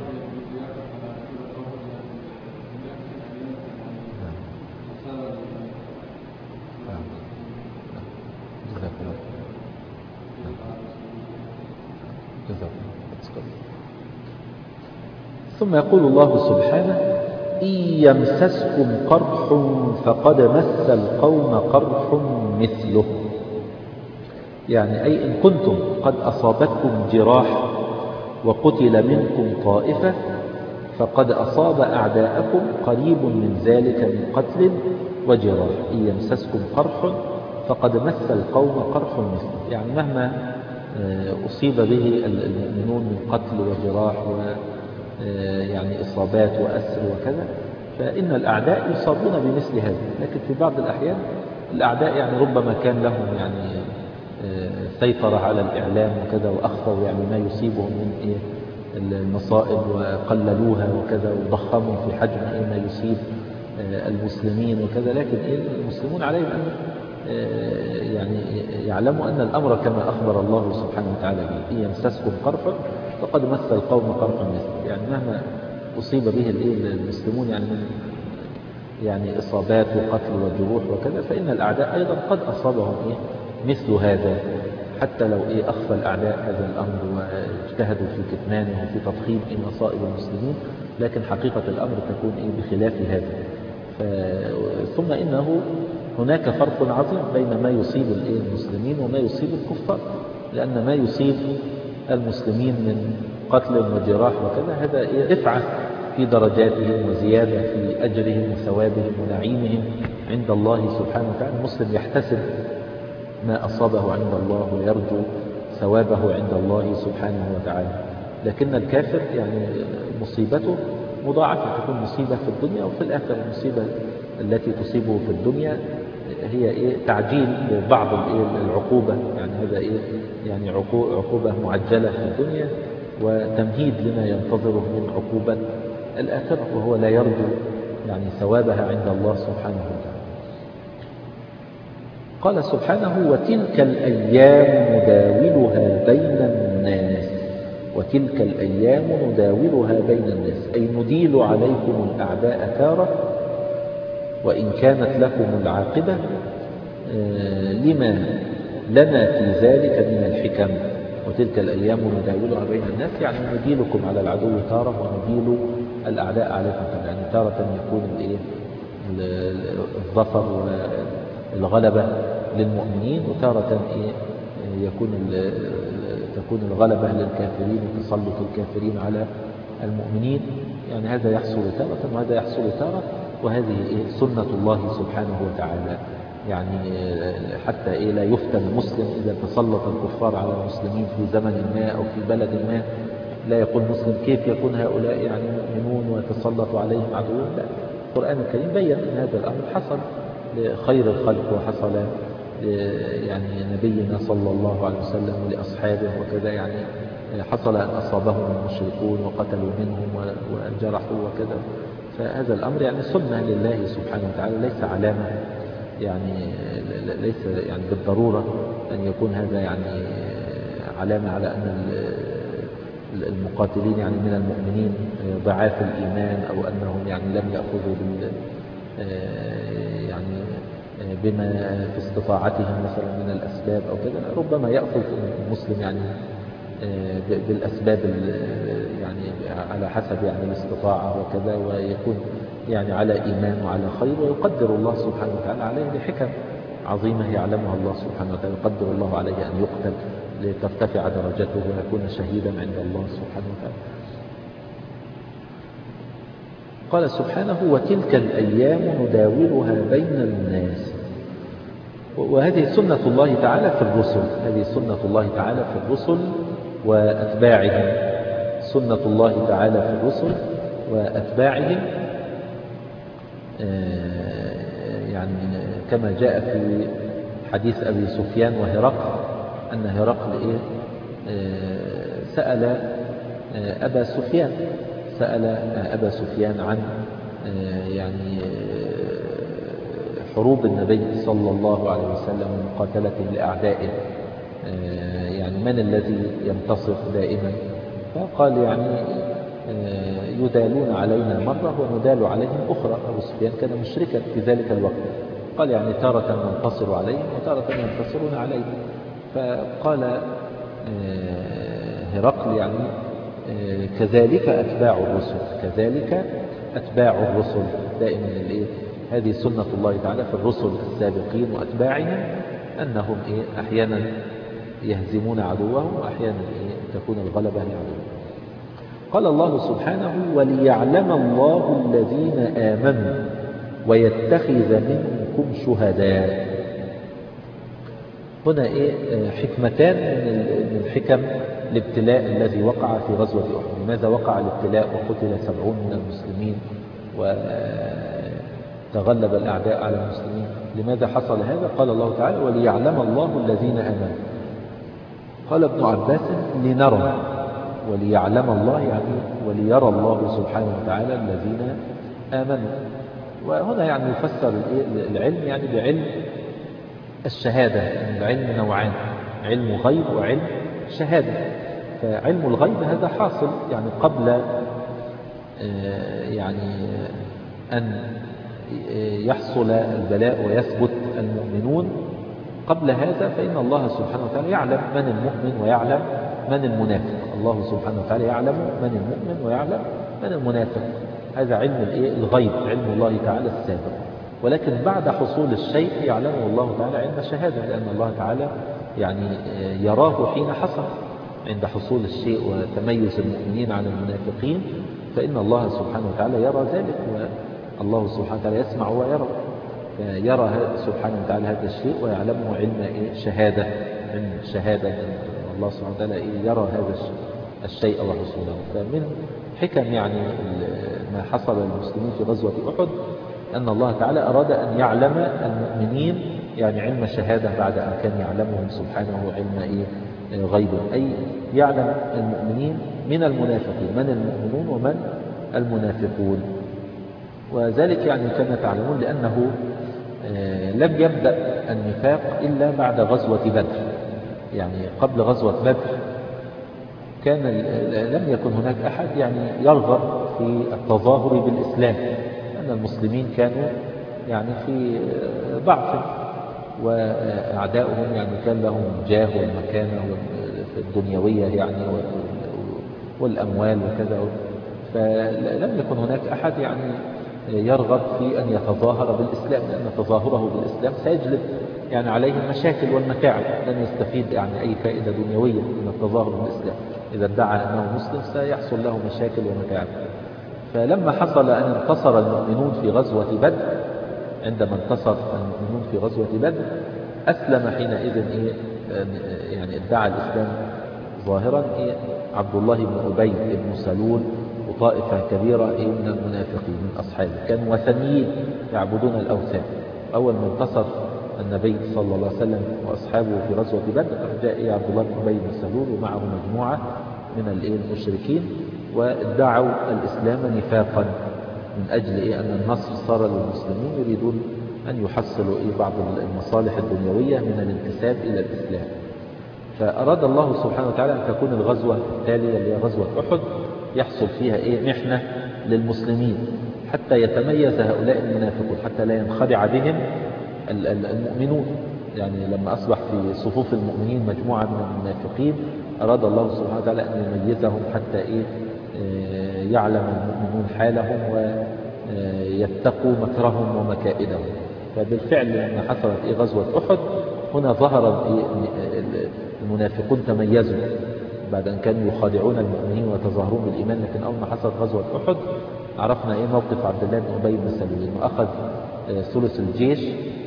ثم يقول الله سبحانه: إن يمسسكم قرح فقد مس القوم قرح مثله. يعني أي إن كنتم قد أصابتكم جراح وقتل منكم طائفة فقد أصاب أعداءكم قريب من ذلك من قتل وجراح. إن يمسسكم قرح فقد مس القوم قرح مثله. يعني مهما أصيب به المؤمنون من قتل وجراح ويعني إصابات وأسر وكذا، فإن الأعداء يصابون بمثل هذا. لكن في بعض الأحيان الأعداء يعني ربما كان لهم يعني سيطرة على الإعلام وكذا، وأخفوا يعني ما يصيبهم من المصائب وقللوها وكذا، وضخموا في حجم ما يصيب المسلمين وكذا. لكن المسلمون عليهم أن يعني يعلموا أن الأمر كما أخبر الله سبحانه وتعالى به: إن يمسسكم قرح فقد مس القوم قرح مثله. يعني مهما أصيب به المسلمون يعني من يعني إصابات وقتل وجروح وكذا، فإن الأعداء أيضا قد أصابهم مثل هذا، حتى لو أخفى الأعداء هذا الأمر واجتهدوا في كتمانه وفي تضخيم مصائب المسلمين، لكن حقيقة الأمر تكون بخلاف هذا. ثم إنه هناك فرق عظيم بين ما يصيب المسلمين وما يصيب الكفار، لأن ما يصيب المسلمين من قتل وجراح وكذا، هذا رفعة في درجاتهم وزيادة في أجرهم وثوابهم ونعيمهم عند الله سبحانه وتعالى. المسلم يحتسب ما أصابه عند الله ويرجو ثوابه عند الله سبحانه وتعالى. لكن الكافر يعني مصيبته مضاعفة، تكون مصيبة في الدنيا وفي الآخرة. المصيبة التي تصيبه في الدنيا هي تعجيل بعض العقوبة، يعني هذا يعني عقوبة معجلة في الدنيا وتمهيد لما ينتظره من عقوبة الآخرة، وهو لا يرجو يعني ثوابها عند الله سبحانه وتعالى. قال سبحانه: وتلك الأيام نداولها بين الناس. وتلك الأيام نداولها بين الناس، أي نديل عليكم الأعداء تارة وإن كانت لكم العاقبة لما لنا في ذلك من الحكم. وتلك الأيام نداولها بين الناس يعني نديلكم على العدو تارة ونديل الأعداء عليكم تارة. يعني تارة يكون الظفر والغلبة للمؤمنين، وتارة تكون الغلبة للكافرين وتسلط الكافرين على المؤمنين. يعني هذا يحصل تارة وهذا يحصل تارة، وهذه سنة الله سبحانه وتعالى. يعني حتى لا يفتن المسلم إذا تسلط الكفار على المسلمين في زمن ما أو في بلد ما، لا يقول مسلم كيف يكون هؤلاء يعني مؤمنون ويتسلط عليهم عدوهم. لا، القرآن الكريم بيّن أن هذا الأمر حصل لخير الخلق وحصل يعني نبينا صلى الله عليه وسلم ولأصحابه وكذا. يعني حصل أن أصابهم المشركون وقتلوا منهم وجرحوا وكذا. فهذا الأمر يعني سنة لله سبحانه وتعالى، ليس علامة يعني ليس يعني بالضرورة أن يكون هذا يعني علامة على أن المقاتلين يعني من المؤمنين ضعاف الإيمان، أو أنهم يعني لم يأخذوا يعني بما في استطاعتهم مثلا من الأسباب أو كذا. ربما يأخذ المسلم يعني بالأسباب يعني على حسب يعني الاستطاعة وكذا، ويكون يعني على إيمان وعلى خير، ويقدر الله سبحانه وتعالى عليه لحكم عظيمة يعلمها الله سبحانه وتعالى. يقدر الله عليه أن يقتل لترتفع درجته ويكون شهيدا عند الله سبحانه وتعالى. قال سبحانه: وتلك الأيام نداولها بين الناس. وهذه سنة الله تعالى في الرسل، هذه سنة الله تعالى في الرسل وأتباعهم. سنة الله تعالى في الرسل وأتباعهم يعني كما جاء في حديث أبي سفيان وهرقل، أن هرقل سأل أبا سفيان عن يعني حروب النبي صلى الله عليه وسلم ومقاتلته لأعدائه، يعني من الذي ينتصر دائما؟ فقال يعني يدالون علينا مرة وندال عليهم أخرى. أبو سفيان كان مشركا في ذلك الوقت، قال يعني تارة ننتصر عليهم وتارة ينتصرون عليهم. فقال هرقل يعني كذلك أتباع الرسل دائما. هذه سنة الله تعالى في الرسل السابقين وأتباعهم، أنهم أحيانا يهزمون عدوهم وأحيانا تكون الغلبة لعدوهم. قال الله سبحانه: وليعلم الله الذين آمنوا ويتخذ منكم شهداء. هنا حكمتان من حكم الابتلاء الذي وقع في غزوة أحد. لماذا وقع الابتلاء وقتل 70 من المسلمين وتغلب الأعداء على المسلمين؟ لماذا حصل هذا؟ قال الله تعالى: وليعلم الله الذين آمنوا. قال ابن عباس: لنرى. وليعلم الله يعني وليرى الله سبحانه وتعالى الذين آمنوا. وهنا يعني يفسر العلم يعني بعلم الشهادة. يعني العلم نوعان: علم غيب وعلم شهادة. فعلم الغيب هذا حاصل يعني قبل يعني أن يحصل البلاء ويثبت المؤمنون. قبل هذا فإن الله سبحانه وتعالى يعلم من المؤمن ويعلم من المنافق. الله سبحانه وتعالى يعلم من المؤمن ويعلم من المنافق. هذا علم الغيب، علم الله تعالى السابق. ولكن بعد حصول الشيء يعلمه الله تعالى علم شهادة، لأن الله تعالى يعني يراه حين حصل. عند حصول الشيء وتميز المؤمنين عن المنافقين، فإن الله سبحانه وتعالى يرى ذلك، والله سبحانه وتعالى يسمع ويرى، فيرى سبحانه وتعالى هذا الشيء ويعلمه علم شهادة، من شهادة الله سبحانه وتعالى يرى هذا الشيء وحصوله. فمن حكم يعني ما حصل للمسلمين في غزوة أحد أن الله تعالى أراد أن يعلم المؤمنين يعني علم شهادة بعد أن كان يعلمهم سبحانه علم غيب، أي يعلم المؤمنين من المنافقين، من المؤمنون ومن المنافقون. وذلك يعني كما تعلمون لأنه لم يبدأ النفاق إلا بعد غزوة بدر، يعني قبل غزوة بدر كان لم يكن هناك أحد يعني يرغب في التظاهر بالإسلام، لأن المسلمين كانوا يعني في ضعف، وأعداؤهم يعني كان لهم جاه والمكانة الدنيوية يعني والأموال وكذا، فلم يكن هناك أحد يعني يرغب في أن يتظاهر بالإسلام، لأن تظاهره بالإسلام سيجلب يعني عليه المشاكل والمتاعب، لن يستفيد يعني أي فائدة دنيوية من التظاهر بالإسلام. إذا ادعى أنه مسلم سيحصل له مشاكل ومتاعب. فلما حصل أن انتصر المؤمنون في غزوة بدر، عندما انتصر المؤمنون في غزوة بدر أسلم حينئذ يعني ادعى الإسلام ظاهرا عبد الله بن أبي بن سلول وطائفة كبيرة من المنافقين من أصحابه، كانوا وثنيين يعبدون الأوثان. أول ما انتصر النبي صلى الله عليه وسلم وأصحابه في غزوة بدر جاء عبد الله بن أبي بن سلول ومعه مجموعة من المشركين وادعوا الإسلام نفاقا من أجل أن النصر صار للمسلمين، يريدون أن يحصلوا بعض المصالح الدنيوية من الانتساب إلى الإسلام. فأراد الله سبحانه وتعالى أن تكون الغزوة التالية اللي هي غزوة أحد يحصل فيها محنة للمسلمين حتى يتميز هؤلاء المنافقون، حتى لا ينخدع بهم المؤمنون. يعني لما أصبح في صفوف المؤمنين مجموعة من المنافقين أراد الله سبحانه وتعالى أن يميزهم حتى يعلم المؤمنون حالهم ويتقوا مكرهم ومكائدهم. فبالفعل لما حصلت غزوة أحد هنا ظهر المنافقون تميزوا بعد أن كانوا يخادعون المؤمنين ويتظاهرون بالإيمان، لكن أول ما حصلت غزوة أحد عرفنا موقف عبد الله بن أبي بن سلول، إنه أخذ ثلث الجيش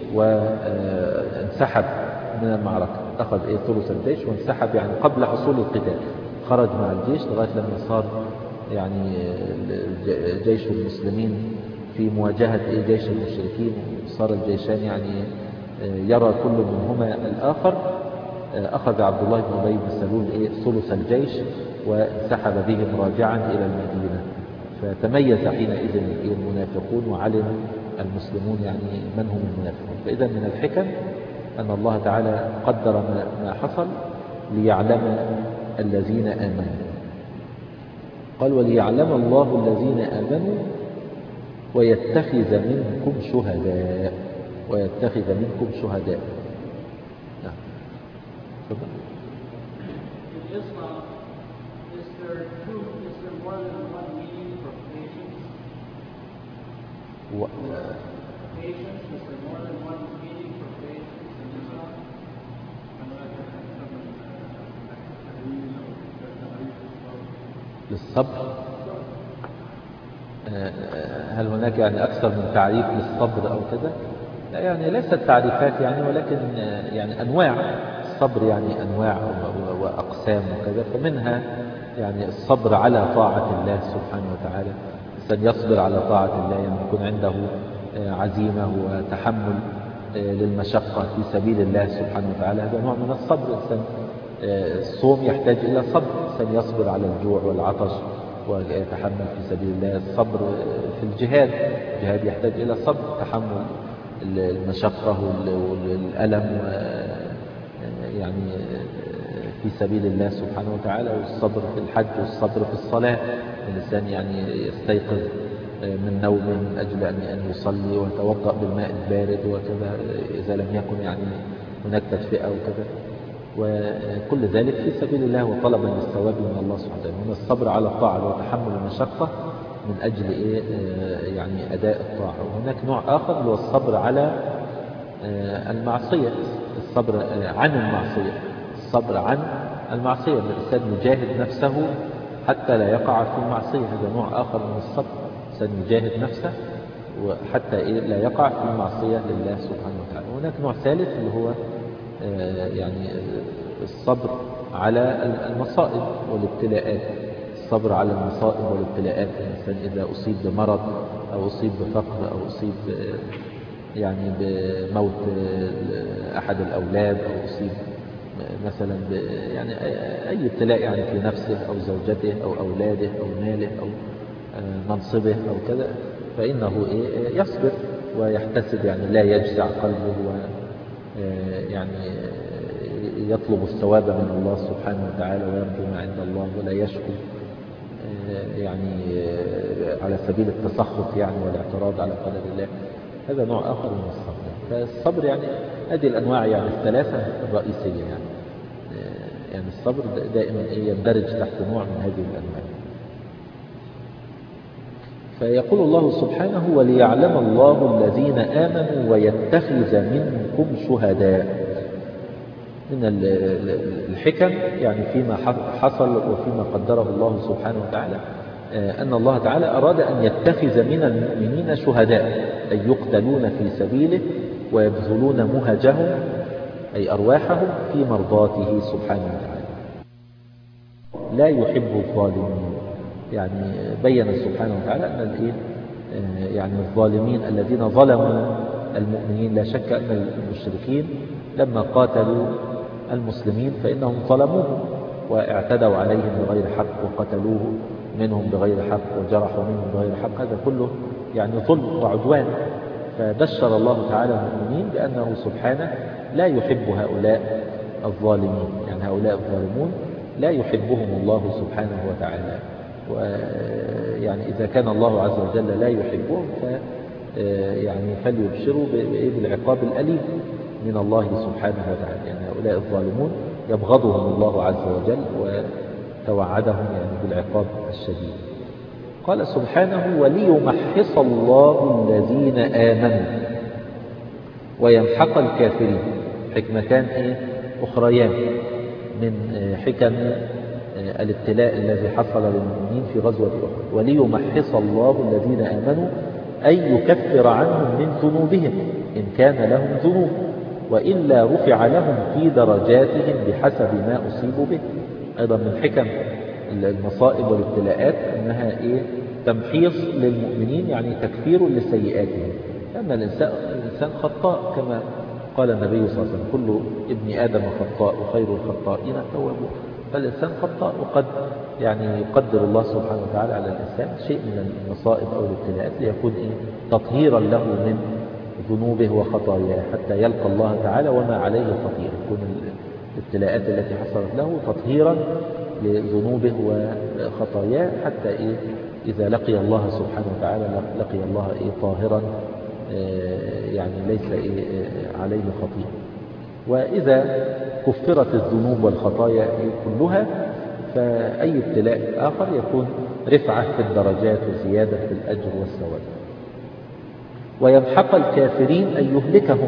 وانسحب من المعركة، أخذ ثلث الجيش وانسحب يعني قبل حصول القتال، خرج مع الجيش لغاية لما صار يعني جيش المسلمين في مواجهة جيش المشركين، صار الجيشان يعني يرى كل منهما الآخر. أخذ عبد الله بن أبي بن سلول ثلث الجيش وانسحب بهم راجعا إلى المدينة، فتميز حينئذ المنافقون وعلم المسلمون يعني من هم المنافقون. فإذا من الحكم أن الله تعالى قدر ما حصل ليعلم الذين آمنوا. قال وليعلم الله الذين آمنوا ويتخذ منكم شهداء، ويتخذ منكم شهداء. نعم. In Islam, is there more than one meaning for patience? Patience, is there more than one meaning for patience in Islam? للصبر، هل هناك يعني أكثر من تعريف للصبر أو كذا؟ لا، يعني ليست تعريفات يعني، ولكن يعني أنواع الصبر، يعني أنواع وأقسام وكذا. فمنها يعني الصبر على طاعة الله سبحانه وتعالى، الإنسان يصبر على طاعة الله، يعني يكون عنده عزيمة وتحمل للمشقة في سبيل الله سبحانه وتعالى، هذا نوع من الصبر. الإنسان الصوم يحتاج إلى صبر، الإنسان يصبر على الجوع والعطش ويتحمل في سبيل الله. الصبر في الجهاد يحتاج إلى صبر، تحمل المشقة والألم يعني في سبيل الله سبحانه وتعالى. والصبر في الحج والصبر في الصلاة، الإنسان يعني يستيقظ من نومه من أجل أن يصلي ويتوضأ بالماء البارد وكذا إذا لم يكن يعني هناك تدفئة وكذا، وكل ذلك في سبيل الله وطلبا للثواب من الله سبحانه وتعالى. من الصبر على الطاعة وتحمل المشقة من أجل يعني أداء الطاعة. وهناك نوع آخر هو الصبر على المعصية، الصبر عن المعصية، الصبر عن المعصية، الإنسان يجاهد نفسه حتى لا يقع في المعصية، هذا نوع آخر من الصبر. الإنسان يجاهد نفسه وحتى لا يقع في المعصية لله سبحانه وتعالى. هناك نوع ثالث اللي هو يعني الصبر على المصائب والابتلاءات. الصبر على المصائب والابتلاءات، الإنسان إذا أصيب بمرض أو أصيب بفقر أو أصيب يعني بموت أحد الأولاد أو أصيب مثلا يعني أي ابتلاء يعني في نفسه أو زوجته أو أولاده أو ماله أو منصبه أو كذا، فإنه يصبر ويحتسب، يعني لا يجزع قلبه ويعني يطلب الثواب من الله سبحانه وتعالى ويرجو ما عند الله ولا يشكو يعني على سبيل التسخط يعني والاعتراض على قدر الله. هذا نوع آخر من الصبر. فالصبر يعني هذه الأنواع يعني الثلاثة الرئيسية، يعني الصبر دائما يندرج تحت نوع من هذه الأنواع. فيقول الله سبحانه: وليعلم الله الذين آمنوا ويتخذ منكم شهداء. من الحكم يعني فيما حصل وفيما قدره الله سبحانه وتعالى أن الله تعالى أراد أن يتخذ من المؤمنين شهداء، أي يقتلون في سبيله ويبذلون مهجهم أي أرواحهم في مرضاته سبحانه وتعالى. لا يحب الظالمين، يعني بين سبحانه وتعالى أن يعني الظالمين الذين ظلموا المؤمنين، لا شك أن المشركين لما قاتلوا المسلمين فإنهم ظلموهم واعتدوا عليهم بغير حق وقتلوه منهم بغير حق وجرحوا منهم بغير حق، هذا كله يعني ظلم وعدوان. فبشر الله تعالى المؤمنين بأنه سبحانه لا يحب هؤلاء الظالمين، يعني هؤلاء الظالمون لا يحبهم الله سبحانه وتعالى. ويعني إذا كان الله عز وجل لا يحبهم يعني فليبشروا بالعقاب الأليم من الله سبحانه وتعالى. يعني هؤلاء الظالمون يبغضهم الله عز وجل وتوعدهم يعني بالعقاب الشديد. قال سبحانه: وليمحص الله الذين آمنوا ويمحق الكافرين. حكمتان أخريان من حكم الابتلاء الذي حصل للمؤمنين في غزوة أحد. وليمحص الله الذين آمنوا أي يكفر عنهم من ذنوبهم إن كان لهم ذنوب، وإلا رفع لهم في درجاتهم بحسب ما أصيبوا به. أيضا من حكم المصائب والابتلاءات أنها تمحيص للمؤمنين، يعني تكفير لسيئاتهم. أما الإنسان خطاء كما قال النبي صلى الله عليه وسلم: كل ابن آدم خطاء وخير الخطائين التوابون. فالإنسان خطاء، وقد يعني يقدر الله سبحانه وتعالى على الإنسان شيء من المصائب أو الابتلاءات ليكون تطهيرا له من ذنوبه وخطاياه حتى يلقى الله تعالى وما عليه خطيئة. يكون الابتلاءات التي حصلت له تطهيرا لذنوبه وخطاياه حتى إذا لقي الله سبحانه وتعالى لقي الله طاهرا يعني ليس عليه خطيئة. وإذا كفرت الذنوب والخطايا كلها فأي ابتلاء آخر يكون رفعة في الدرجات وزيادة في الأجر والثواب. ويمحق الكافرين أن يهلكهم،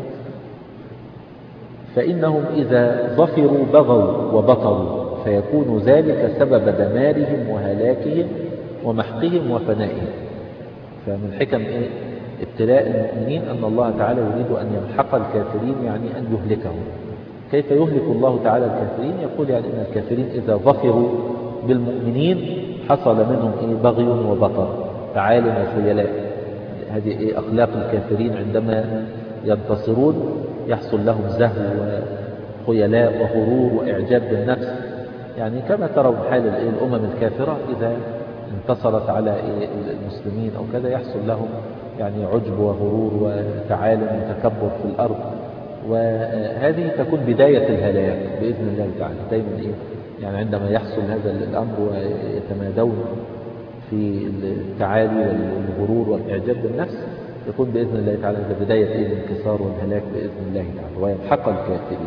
فإنهم إذا ظفروا بغوا وبطروا فيكون ذلك سبب دمارهم وهلاكهم ومحقهم وفنائهم. فمن حكم ابتلاء المؤمنين أن الله تعالى يريد أن يمحق الكافرين، يعني أن يهلكهم. كيف يهلك الله تعالى الكافرين؟ يقول يعني أن الكافرين إذا ظفروا بالمؤمنين حصل منهم بغي وبطر، تعالي وخيلاء. هذه أخلاق الكافرين، عندما ينتصرون يحصل لهم زهو وخيلاء وغرور وإعجاب بالنفس، يعني كما ترون حال الأمم الكافرة إذا انتصرت على المسلمين أو كذا يحصل لهم يعني عجب وغرور وتعالم وتكبر في الأرض. وهذه تكون بداية الهلاك بإذن الله تعالى. دايما يعني عندما يحصل هذا الأمر ويتمادون في التعالي والغرور والإعجاب بالنفس يكون بإذن الله تعالى هذا بداية الانكسار والهلاك بإذن الله تعالى، ويمحق الكافرين.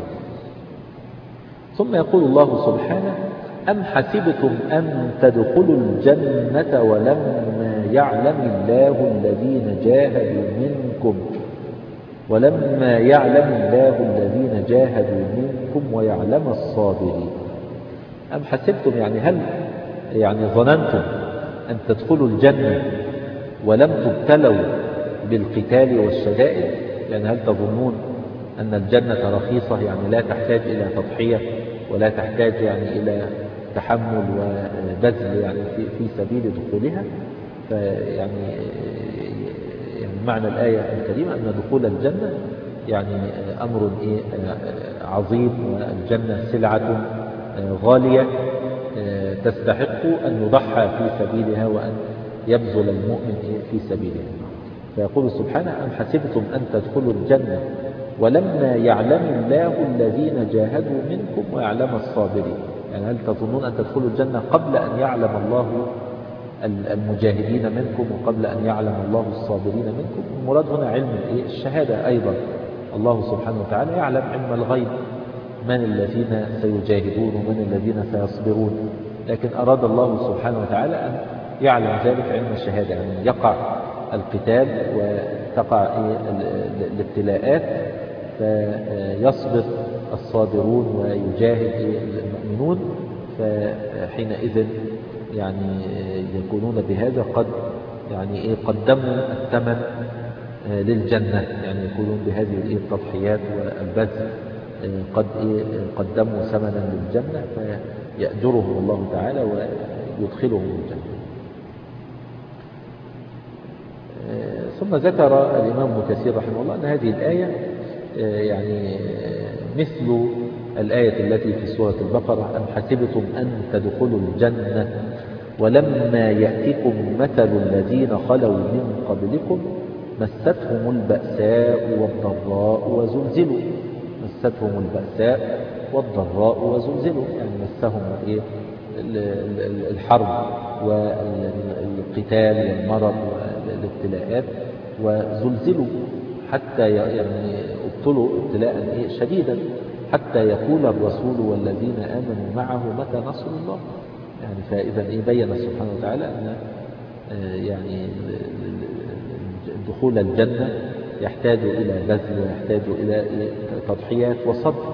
ثم يقول الله سبحانه: أم حسبتم أن تدخلوا الجنة ولما يعلم الله الذين جاهدوا منكم ويعلم الصابرين. أم حسبتم يعني هل يعني ظننتم أن تدخلوا الجنة ولم تبتلوا بالقتال والشدائد؟ يعني هل تظنون أن الجنة رخيصة يعني لا تحتاج إلى تضحية ولا تحتاج يعني إلى تحمل وبذل يعني في سبيل دخولها؟ فيعني معنى الآية الكريمة أن دخول الجنة يعني أمر عظيم، والجنة سلعة غالية تستحق أن يضحى في سبيلها وأن يبذل المؤمن في سبيلها. فيقول سبحانه أم حسبتم أن تدخلوا الجنة ولما يعلم الله الذين جاهدوا منكم ويعلم الصابرين؟ يعني هل تظنون أن تدخلوا الجنة قبل أن يعلم الله المجاهدين منكم وقبل أن يعلم الله الصابرين منكم؟ المراد هنا علم الشهادة أيضا. الله سبحانه وتعالى يعلم علم الغيب من الذين سيجاهدون ومن الذين سيصبرون، لكن أراد الله سبحانه وتعالى أن يعلم ذلك علم الشهادة، يعني يقع القتال وتقع الابتلاءات فيصبر الصابرون ويجاهد المؤمنون، فحينئذ يعني يكونون بهذا قد يعني قدموا الثمن للجنة، يعني يكونون بهذه التضحيات والبذل قد قدموا ثمنا للجنة فيأجرهم الله تعالى ويدخلهم الجنة. ثم ذكر الإمام ابن كثير رحمه الله أن هذه الآية يعني مثل الآية التي في سورة البقرة أم حسبتم أن تدخلوا الجنة ولما يأتكم مثل الذين خلوا من قبلكم مستهم البأساء والضراء وزلزلوا. مستهم البأساء والضراء وزلزلوا يعني مسهم الحرب والقتال والمرض والابتلاءات وزلزلوا حتى يعني ابتلوا ابتلاء شديدا حتى يقول الرسول والذين آمنوا معه متى نصر الله. يعني فإذا بين سبحانه وتعالى أن يعني دخول الجنة يحتاج إلى بذل ويحتاج إلى تضحيات وصبر.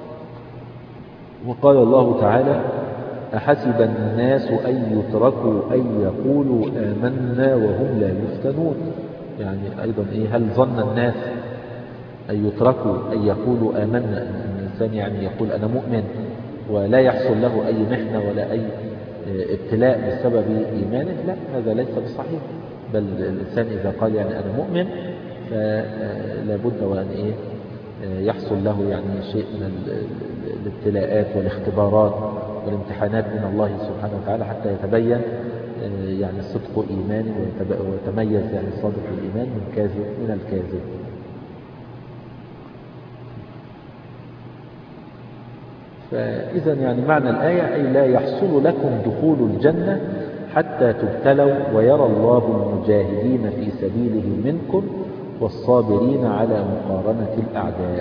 وقال الله تعالى أحسب الناس أن يتركوا أن يقولوا آمنا وهم لا يفتنون؟ يعني أيضا هل ظن الناس أن يتركوا أن يقولوا آمنا، أن الإنسان يعني يقول أنا مؤمن ولا يحصل له أي محنة ولا أي ابتلاء بسبب إيمانه؟ لا، هذا ليس بصحيح، بل الإنسان إذا قال يعني أنا مؤمن فلا بد وأن يحصل له يعني شيء من الابتلاءات والاختبارات والامتحانات من الله سبحانه وتعالى حتى يتبين يعني صدق إيمانه ويتميز يعني صادق الإيمان من الكاذب. فإذا يعني معنى الآية أي لا يحصل لكم دخول الجنة حتى تبتلوا ويرى الله المجاهدين في سبيله منكم والصابرين على مقارنة الأعداء.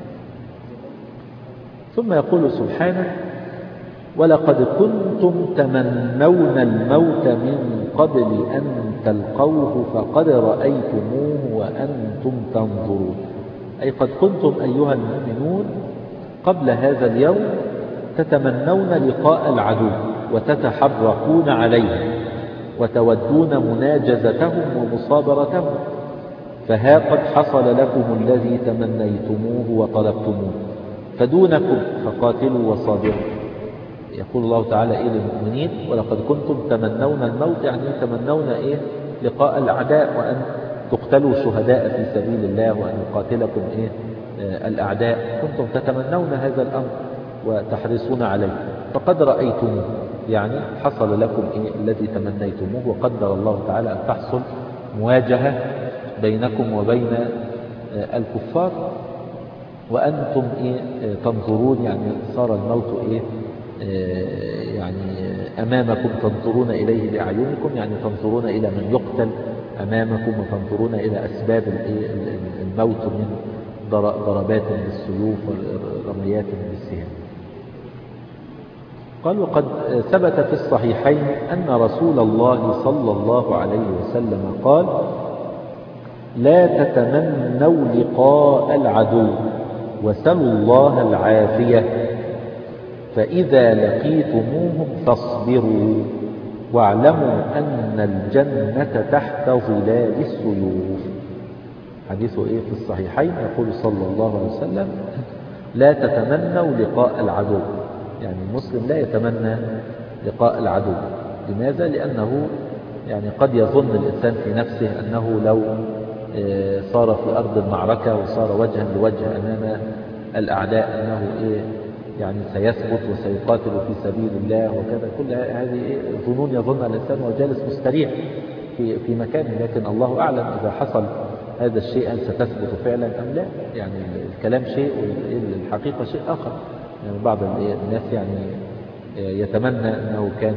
ثم يقول سبحانه ولقد كنتم تمنون الموت من قبل أن تلقوه فقد رأيتموه وأنتم تنظرون. أي قد كنتم أيها المؤمنون قبل هذا اليوم تتمنون لقاء العدو وتتحرقون عليه وتودون مناجزتهم ومصابرتهم، فها قد حصل لكم الذي تمنيتموه وطلبتموه فدونكم فقاتلوا وصابروا. يقول الله تعالى للمؤمنين ولقد كنتم تمنون الموت، يعني تمنون لقاء الأعداء وأن تقتلوا شهداء في سبيل الله وأن يقاتلكم الأعداء، كنتم تتمنون هذا الأمر وتحرصون عليه فقد رأيتموه، يعني حصل لكم الذي تمنيتموه وقدر الله تعالى أن تحصل مواجهة بينكم وبين الكفار وأنتم تنظرون، يعني صار الموت يعني أمامكم تنظرون إليه بأعينكم، يعني تنظرون إلى من يقتل أمامكم وتنظرون إلى أسباب الموت من ضربات بالسيوف ورميات بالسهام. قال وقد ثبت في الصحيحين أن رسول الله صلى الله عليه وسلم قال لا تتمنوا لقاء العدو وسلوا الله العافية فإذا لقيتموهم فاصبروا واعلموا أن الجنة تحت ظلال السيوف. حديثه في الصحيحين، يقول صلى الله عليه وسلم: لا تتمنوا لقاء العدو. يعني المسلم لا يتمنى لقاء العدو. لماذا؟ لأنه يعني قد يظن الإنسان في نفسه أنه لو صار في أرض المعركة وصار وجها لوجه أمام الأعداء أنه يعني سيثبت وسيقاتل في سبيل الله وكذا. كل هذه ظنون يظنها الإنسان وهو جالس مستريح في مكانه، لكن الله أعلم إذا حصل هذا الشيء هل ستثبت فعلا أم لا. يعني الكلام شيء والحقيقة شيء آخر. يعني بعض الناس يعني يتمنى أنه كان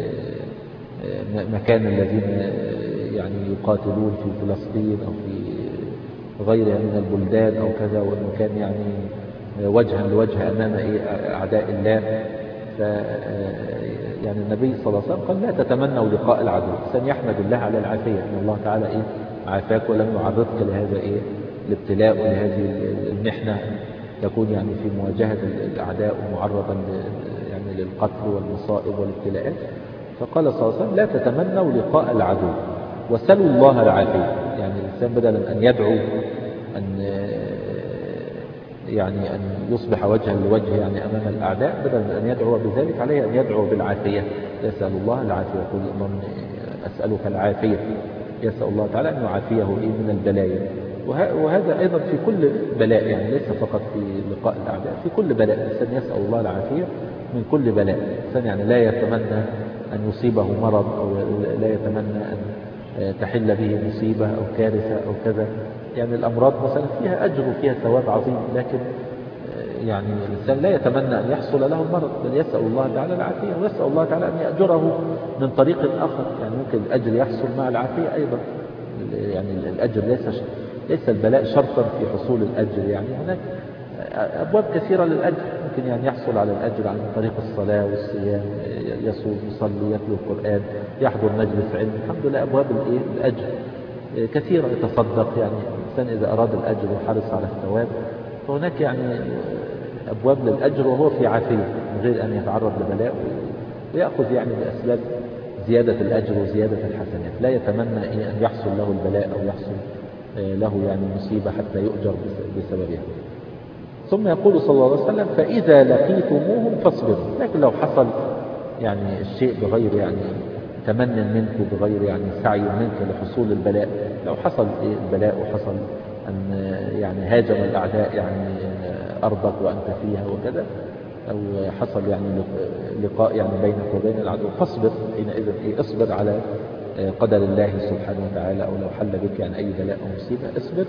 مكان الذين يعني يقاتلون في فلسطين أو في غيرها من البلدان أو كذا، وأنه كان يعني وجها لوجه أمام أعداء الله. يعني النبي صلى الله عليه وسلم قال: لا تتمنوا لقاء العدو. الإنسان يحمد الله على العافية، أن الله تعالى عافاك ولم يعرضك لهذا الابتلاء ولهذه المحنة، تكون يعني في مواجهة الأعداء ومعرضا يعني للقتل والمصائب والابتلاءات. فقال صلى الله عليه وسلم: لا تتمنوا لقاء العدو وسلوا الله العافية. يعني الإنسان بدلا أن يدعو أن يصبح وجها لوجه يعني أمام الأعداء، بدلا أن يدعو بذلك عليه أن يدعو بالعافية. يسأل الله العافية، يقول: اللهم أسألك العافية. يسأل الله تعالى أن يعافيه من البلايا. وهذا أيضا في كل بلاء، يعني ليس فقط في لقاء الأعداء، في كل بلاء الإنسان يسأل الله العافية من كل بلاء. الإنسان يعني لا يتمنى أن يصيبه مرض، أو لا يتمنى أن تحل به مصيبة أو كارثة أو كذا. يعني الأمراض مثلا فيها أجر وفيها ثواب عظيم، لكن يعني الإنسان لا يتمنى أن يحصل له المرض، بل يسأل الله تعالى العافية، ويسأل الله تعالى أن يأجره من طريق آخر. يعني ممكن الأجر يحصل مع العافية أيضا. يعني الأجر ليس البلاء شرطا في حصول الأجر. يعني هناك أبواب كثيرة للأجر، ممكن يعني يحصل على الأجر عن طريق الصلاة والصيام، يصوم، يصلي، يتلو القرآن، يحضر مجلس علم. الحمد لله أبواب الأجر كثيرة. يتصدق، يعني الإنسان إذا أراد الأجر وحرص على الثواب فهناك يعني أبواب للأجر وهو في عافية، من غير أن يتعرض لبلاء ويأخذ يعني بأسباب زيادة الأجر وزيادة الحسنات. لا يتمنى أن يحصل له البلاء أو يحصل له يعني مصيبة حتى يؤجر بسببها. ثم يقول صلى الله عليه وسلم: فإذا لقيتموهم فاصبروا. لكن لو حصل يعني الشيء بغير يعني تمن منك، بغير يعني سعي منك لحصول البلاء، لو حصل البلاء وحصل أن يعني هاجم الأعداء يعني أرضك وأنت فيها وكذا، أو حصل يعني لقاء يعني بينك وبين العدو، فاصبر حينئذ. اصبر على قدر الله سبحانه وتعالى. أو لو حل بك يعني أي بلاء أو مصيبة اصبر.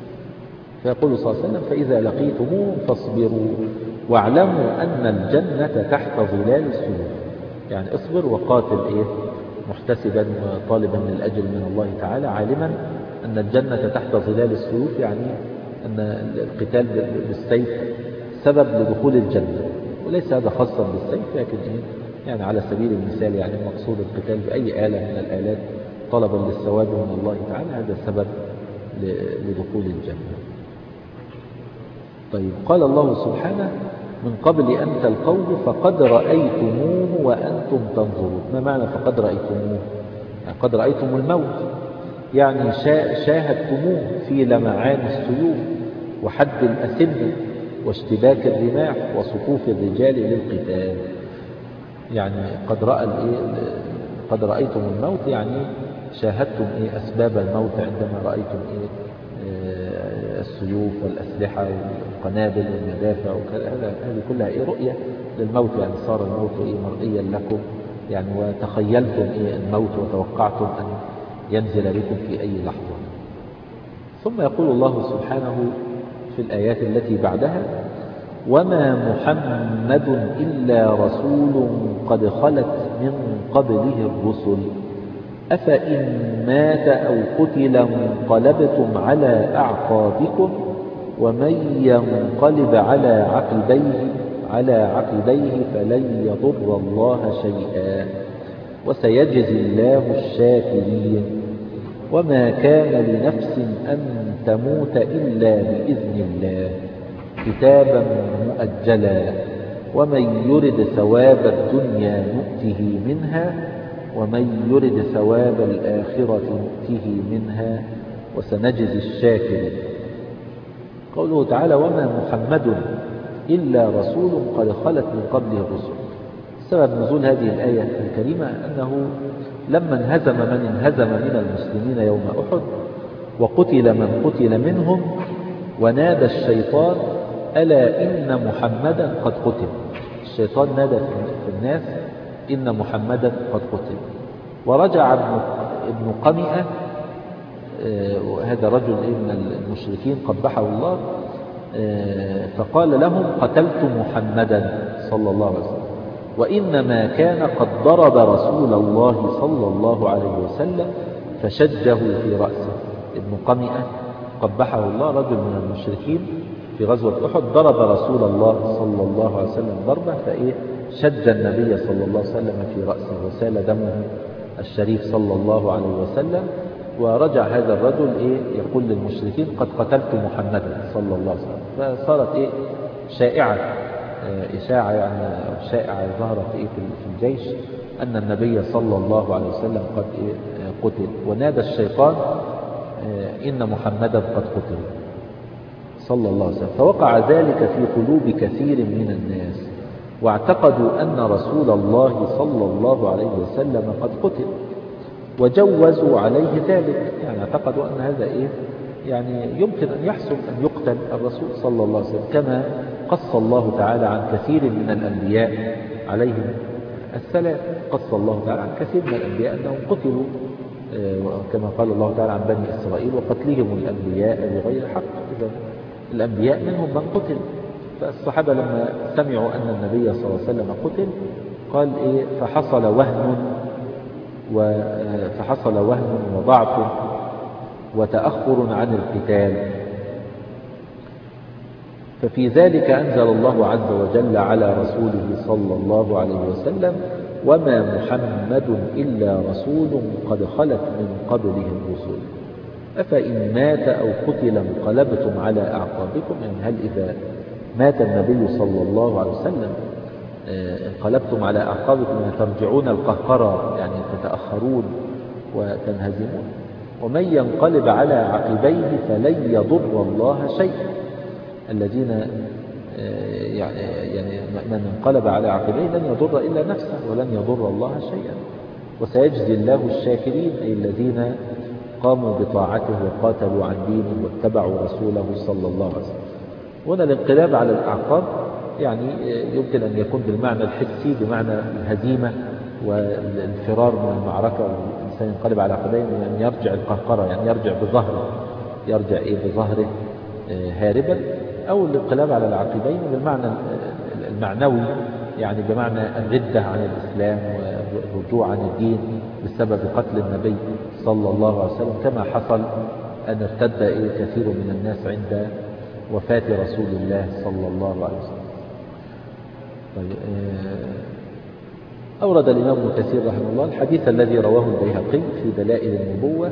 فيقول صلى الله عليه وسلم: فإذا لقيتموهم فاصبروا واعلموا أن الجنة تحت ظلال السيوف. يعني اصبر وقاتل محتسبا وطالبا للأجر من الله تعالى، عالما أن الجنة تحت ظلال السيوف. يعني أن القتال بالسيف سبب لدخول الجنة، وليس هذا خاصا بالسيف، لكن يعني على سبيل المثال يعني المقصود القتال بأي آلة من الآلات طلبا للثواب من الله تعالى، هذا سبب لدخول الجنة. طيب، قال الله سبحانه: من قبل أن تلقوه فقد رأيتموه وأنتم تنظرون. ما معنى فقد رأيتموه؟ يعني قد رأيتم الموت، يعني شاهدتموه في لمعان السيوف وحد الأسنة واشتباك الرماح وصفوف الرجال للقتال. يعني قد رأيتم الموت، يعني شاهدتم أسباب الموت عندما رأيتم السيوف والأسلحة والقنابل والمدافع وكذا. هذه كلها رؤية للموت. يعني صار الموت مرئيا لكم، يعني وتخيلتم الموت وتوقعتم أن ينزل بكم في أي لحظة. ثم يقول الله سبحانه في الآيات التي بعدها: وما محمد إلا رسول قد خلت من قبله الرسل أفإن مات أو قتل انقلبتم على أعقابكم ومن ينقلب على عقبيه فلن يضر الله شيئا وسيجزي الله الشاكرين. وما كان لنفس أن تموت إلا بإذن الله كتابا مؤجلا ومن يرد ثواب الدنيا نؤته منها ومن يرد ثواب الآخرة نؤته منها وسنجزي الشاكرين. قوله تعالى وما محمد إلا رسول قد خلت من قبله الرسل. سبب نزول هذه الآية الكريمة أنه لما انهزم من انهزم من المسلمين يوم أحد وقتل من قتل منهم ونادى الشيطان ألا إن محمدا قد قتل. الشيطان نادى في الناس إن محمدا قد قتل. ورجع ابن قمئة هذا رجل من المشركين قبحه الله فقال لهم قتلت محمدا صلى الله عليه وسلم وإنما كان قد ضرب رسول الله صلى الله عليه وسلم فشجه في رأسه. ابن قمئة قبحه الله رجل من المشركين في غزوة أحد ضرب رسول الله صلى الله عليه وسلم ضربة شج النبي صلى الله عليه وسلم في رأسه وسال دمه الشريف صلى الله عليه وسلم. ورجع هذا الرجل يقول للمشركين قد قتلت محمدا صلى الله عليه وسلم. فصارت شائعة إشاعة يعني شائعة ظهرت في الجيش أن النبي صلى الله عليه وسلم قد قتل. ونادى الشيطان إن محمدا قد قتل صلى الله عليه وسلم. فوقع ذلك في قلوب كثير من الناس واعتقدوا أن رسول الله صلى الله عليه وسلم قد قتل وجوزوا عليه ذلك. يعني اعتقدوا أن هذا يعني يمكن أن يحصل أن يقتل الرسول صلى الله عليه وسلم كما قص الله تعالى عن كثير من الأنبياء عليهم السلام. قص الله تعالى عن كثير من الأنبياء أنهم قتلوا كما قال الله تعالى عن بني إسرائيل وقتلهم الأنبياء بغير حق. إذا الأنبياء منهم من قتل. فالصحابة لما سمعوا أن النبي صلى الله عليه وسلم قتل قال فحصل وهن وضعف وتأخر عن القتال. ففي ذلك أنزل الله عز وجل على رسوله صلى الله عليه وسلم وما محمد إلا رسول قد خلت من قبله الرسل أفإن مات أو قتل انقلبتم على أعقابكم. يعني هل إذا مات النبي صلى الله عليه وسلم انقلبتم على أعقابكم يعني ترجعون القهقرة يعني تتأخرون وتنهزمون. ومن ينقلب على عقبيه فلن يضر الله شيئا. الذين يعني من انقلب على عقبيه لن يضر إلا نفسه ولن يضر الله شيئا. وسيجزي الله الشاكرين أي الذين قاموا بطاعته وقاتلوا عن دينه واتبعوا رسوله صلى الله عليه وسلم. هنا الانقلاب على الأعقاب يعني يمكن أن يكون بالمعنى الحسي بمعنى الهزيمة والفرار من المعركة والإنسان ينقلب على عقبيه يعني يرجع القهقرة يعني يرجع بظهره هاربا. أو الانقلاب على العقبين بالمعنى المعنوي يعني بمعنى الردة عن الإسلام والرجوع عن الدين بسبب قتل النبي صلى الله عليه وسلم كما حصل أن ارتد كثير من الناس عند وفاة رسول الله صلى الله عليه وسلم. طيب أورد الإمام ابن كثير رحمه الله الحديث الذي رواه البيهقي في دلائل النبوة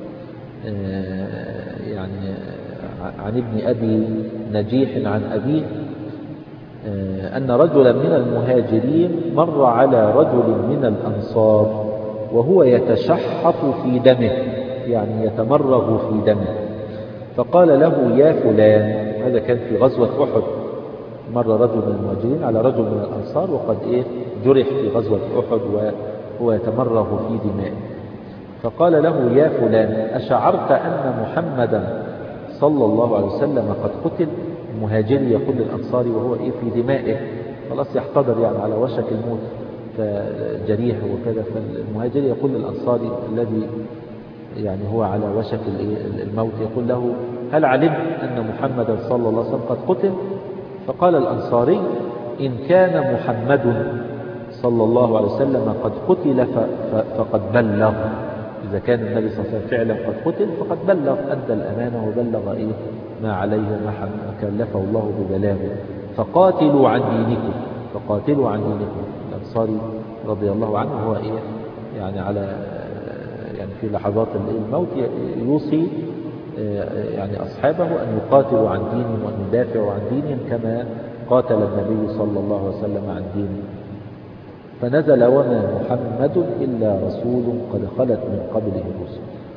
يعني عن ابن أبي نجيح عن أبيه أن رجلا من المهاجرين مر على رجل من الأنصار وهو يتشحط في دمه يعني يتمرغ في دمه فقال له يا فلان. هذا كان في غزوة أحد. مر رجل من المهاجرين على رجل من الأنصار وقد جرح في غزوة أحد وهو يتمرغ في دمائه فقال له يا فلان أشعرت أن محمدا صلى الله عليه وسلم قد قتل. المهاجري يقول للأنصاري وهو في دمائه خلاص يحتضر يعني على وشك الموت فجريح وكذا. فالمهاجري يقول للأنصاري الذي يعني هو على وشك الموت يقول له هل علمت أن محمدا صلى الله عليه وسلم قد قتل؟ فقال الأنصاري إن كان محمد صلى الله عليه وسلم قد قتل فقد بلغ. إذا كان النبي صلى الله عليه وسلم فعلا قد قتل فقد بلغ أدى الأمانة وبلغ ما عليه ما كلفه الله ببلاغه. فقاتلوا عن دينكم. الأنصاري رضي الله عنه هو يعني على يعني في لحظات الموت يوصي يعني أصحابه أن يقاتلوا عن دينهم وأن يدافعوا عن دينهم كما قاتل النبي صلى الله عليه وسلم عن دينه، فنزل وما محمد إلا رسول قد خلت من قبله الرسل.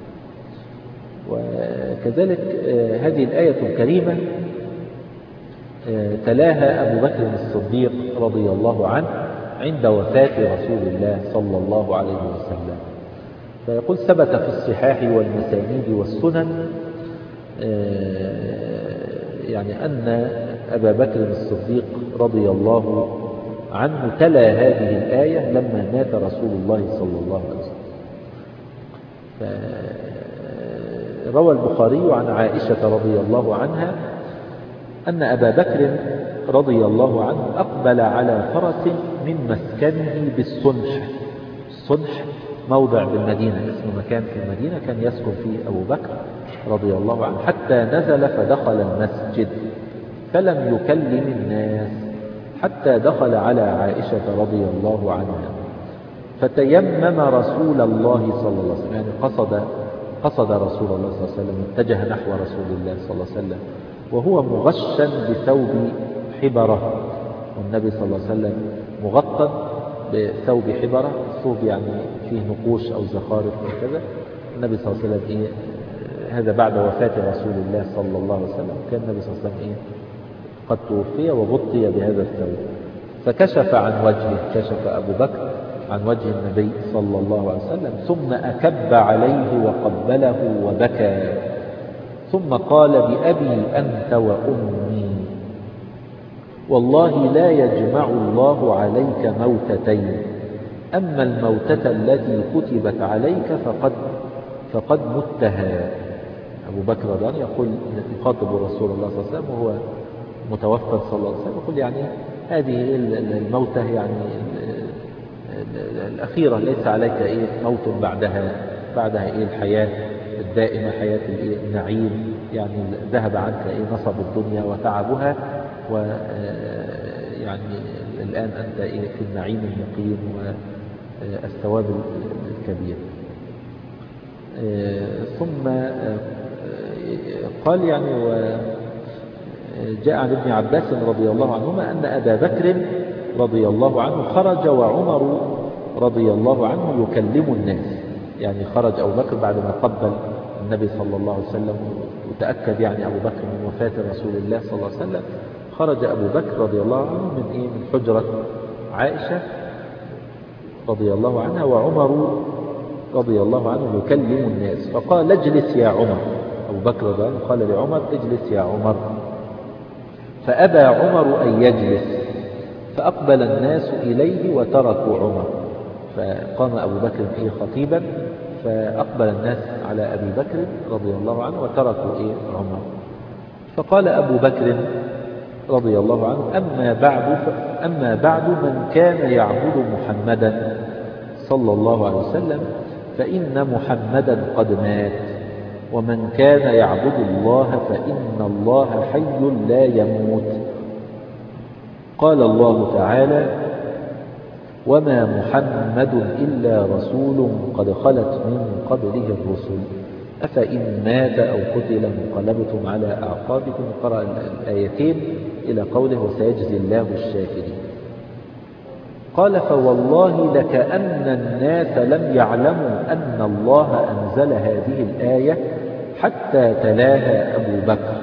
وكذلك هذه الآية الكريمة تلاها أبو بكر الصديق رضي الله عنه عند وفاة رسول الله صلى الله عليه وسلم. فيقول ثبت في الصحاح والمسانيد والسنن يعني أن أبا بكر الصديق رضي الله عنه تلا هذه الآية لما مات رسول الله صلى الله عليه وسلم. روى البخاري عن عائشة رضي الله عنها أن أبا بكر رضي الله عنه أقبل على فرس من مسكنه بالصنح. الصنح موضع بالمدينة، اسم مكان في المدينة كان يسكن فيه أبو بكر رضي الله عنه، حتى نزل فدخل المسجد فلم يكلم الناس حتى دخل على عائشة رضي الله عنها، فتيمم رسول الله صلى الله عليه وسلم، يعني قصد رسول الله صلى الله عليه وسلم، اتجه نحو رسول الله صلى الله عليه وسلم وهو مغشا بثوب حبرة، والنبي صلى الله عليه وسلم مغطى بثوب حبرة، ثوب يعني فيه نقوش أو زخارف وكذا. النبي صلى الله عليه وسلم هذا بعد وفاة رسول الله صلى الله عليه وسلم، كان النبي صلى الله عليه وسلم قد توفي وغطي بهذا الثوب، فكشف عن وجهه، كشف أبو بكر عن وجه النبي صلى الله عليه وسلم، ثم أكب عليه وقبله وبكى، ثم قال بأبي أنت وأمي والله لا يجمع الله عليك موتتين، أما الموتة التي كتبت عليك فقد متها. أبو بكر رضي الله عنه يقول يخاطب رسول الله صلى الله عليه وسلم وهو متوفى صلى الله عليه وسلم، يقول يعني هذه الموتة يعني الأخيرة، ليس عليك موت بعدها الحياة الدائمة، حياة النعيم، يعني ذهب عنك نصب الدنيا وتعبها، ويعني الآن أنت في النعيم المقيم والثواب الكبير. ثم قال يعني جاء عن ابن عباس رضي الله عنهما أن أبا بكر رضي الله عنه خرج وعمر رضي الله عنه يكلم الناس، يعني خرج أبو بكر بعد ما قبل النبي صلى الله عليه وسلم وتأكد يعني أبو بكر من وفاة رسول الله صلى الله عليه وسلم، خرج أبو بكر رضي الله عنه من حجرة عائشة رضي الله عنها، وعمر رضي الله عنه يكلم الناس، فقال اجلس يا عمر. أبو بكر رضي الله عنه قال لعمر اجلس يا عمر، فأبى عمر أن يجلس، فأقبل الناس إليه وتركوا عمر، فقام أبو بكر خطيبا، فأقبل الناس على أبي بكر رضي الله عنه وتركوا عمر، فقال أبو بكر رضي الله عنه أما بعد من كان يعبد محمدا صلى الله عليه وسلم فإن محمدا قد مات، ومن كان يعبد الله فإن الله حي لا يموت. قال الله تعالى وما محمد إلا رسول قد خلت من قبله الرسل أفإن مات أو قتل انقلبتم على أعقابكم. قرأ الآيتين إلى قوله وسيجزي الله الشاكرين. قال فوالله لكأن الناس لم يعلموا أن الله أنزل هذه الآية حتى تلاها أبو بكر،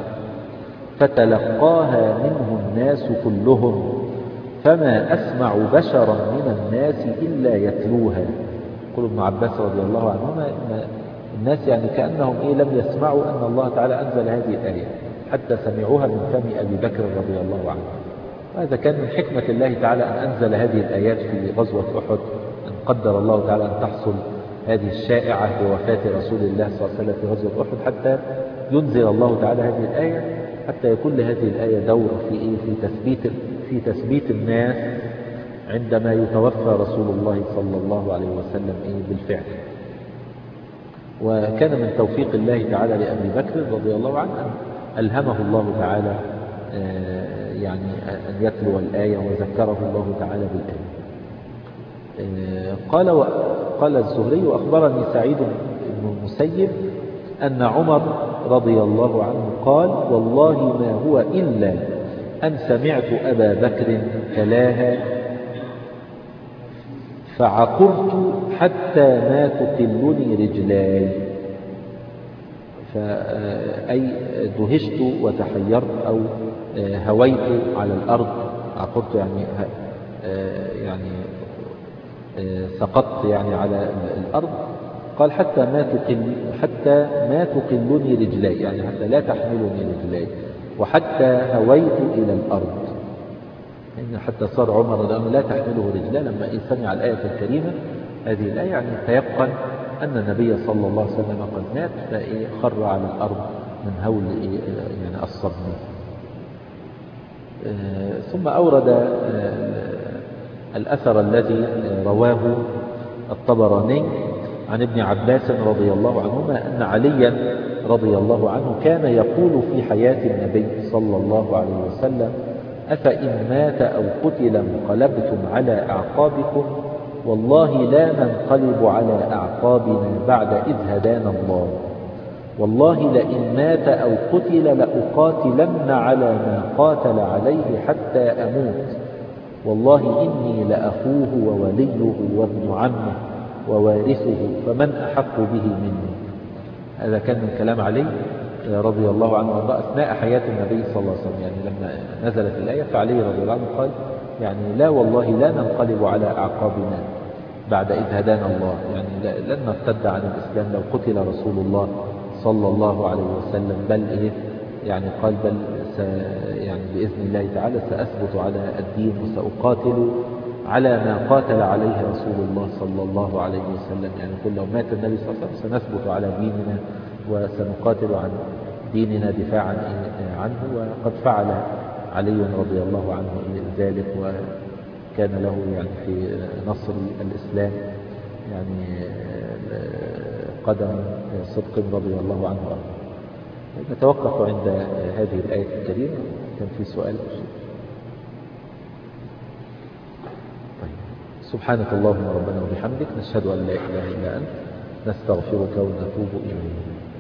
فتلقاها منه الناس كلهم، فما أسمع بشرا من الناس إلا يتلوها. يقول ابن عباس رضي الله عنهما إن الناس يعني كأنهم لم يسمعوا أن الله تعالى أنزل هذه الآية حتى سمعوها من فم أبي بكر رضي الله عنه. وهذا كان من حكمة الله تعالى أن أنزل هذه الآيات في غزوة أحد، أن قدر الله تعالى أن تحصل هذه الشائعة بوفاة رسول الله صلى الله عليه وسلم في غزوة أحد، حتى ينزل الله تعالى هذه الآية، حتى يكون لهذه الآية دور في تثبيت الناس عندما يتوفى رسول الله صلى الله عليه وسلم بالفعل. وكان من توفيق الله تعالى لأبي بكر رضي الله عنه أن ألهمه الله تعالى يعني أن يتلو الآية وذكره الله تعالى بالآية. قال الزهري وأخبرني سعيد بن المسيب أن عمر رضي الله عنه قال والله ما هو إلا أن سمعت أبا بكر تلاها فعقرت حتى ما تقلني رجلاي، أي دهشت وتحيرت أو هويت على الأرض. عقرت يعني سقطت يعني على الأرض. قال حتى ما تقلني رجلاي، يعني حتى لا تحملني رجلاي، وحتى هويت إلى الأرض، إن حتى صار عمر رضي الله عنه لا تحمله رجلا. لما سمع الآية الكريمة هذه الآية يعني تيقن أن النبي صلى الله عليه وسلم قد مات، فخر على الأرض من هول يعني الصدمة. ثم أورد الأثر الذي رواه الطبراني عن ابن عباس رضي الله عنهما أن عليا رضي الله عنه كان يقول في حياة النبي صلى الله عليه وسلم: أفإن مات أو قتل انقلبتم على أعقابكم؟ والله لا ننقلب على أعقابنا بعد إذ هدانا الله. والله لئن مات أو قتل لأقاتلن على ما قاتل عليه حتى أموت. والله إني لأخوه ووليه وابن عمه ووارثه، فمن أحق به مني. هذا كان من كلام علي رضي الله عنه وارضاه أثناء حياة النبي صلى الله عليه وسلم. يعني لما نزلت الآية فعلي رضي الله عنه قال يعني لا والله لا ننقلب على أعقابنا بعد إذ هدانا الله، يعني لن نرتد عن الإسلام لو قتل رسول الله صلى الله عليه وسلم، بل يعني قال بل يعني بإذن الله تعالى سأثبت على الدين وسأقاتل على ما قاتل عليه رسول الله صلى الله عليه وسلم. يعني كل لو مات النبي صلى الله عليه وسلم سنثبت على ديننا وسنقاتل عن ديننا دفاعا عنه. وقد فعل علي رضي الله عنه ذلك، وكان له يعني في نصر الإسلام يعني قدم صدق رضي الله عنه. نتوقف عند هذه الآية الكريمة. كان في سؤال؟ طيب. سبحانك اللهم ربنا وبحمدك، نشهد أن لا إله إلا أنت، نستغفرك ونتوب إليك.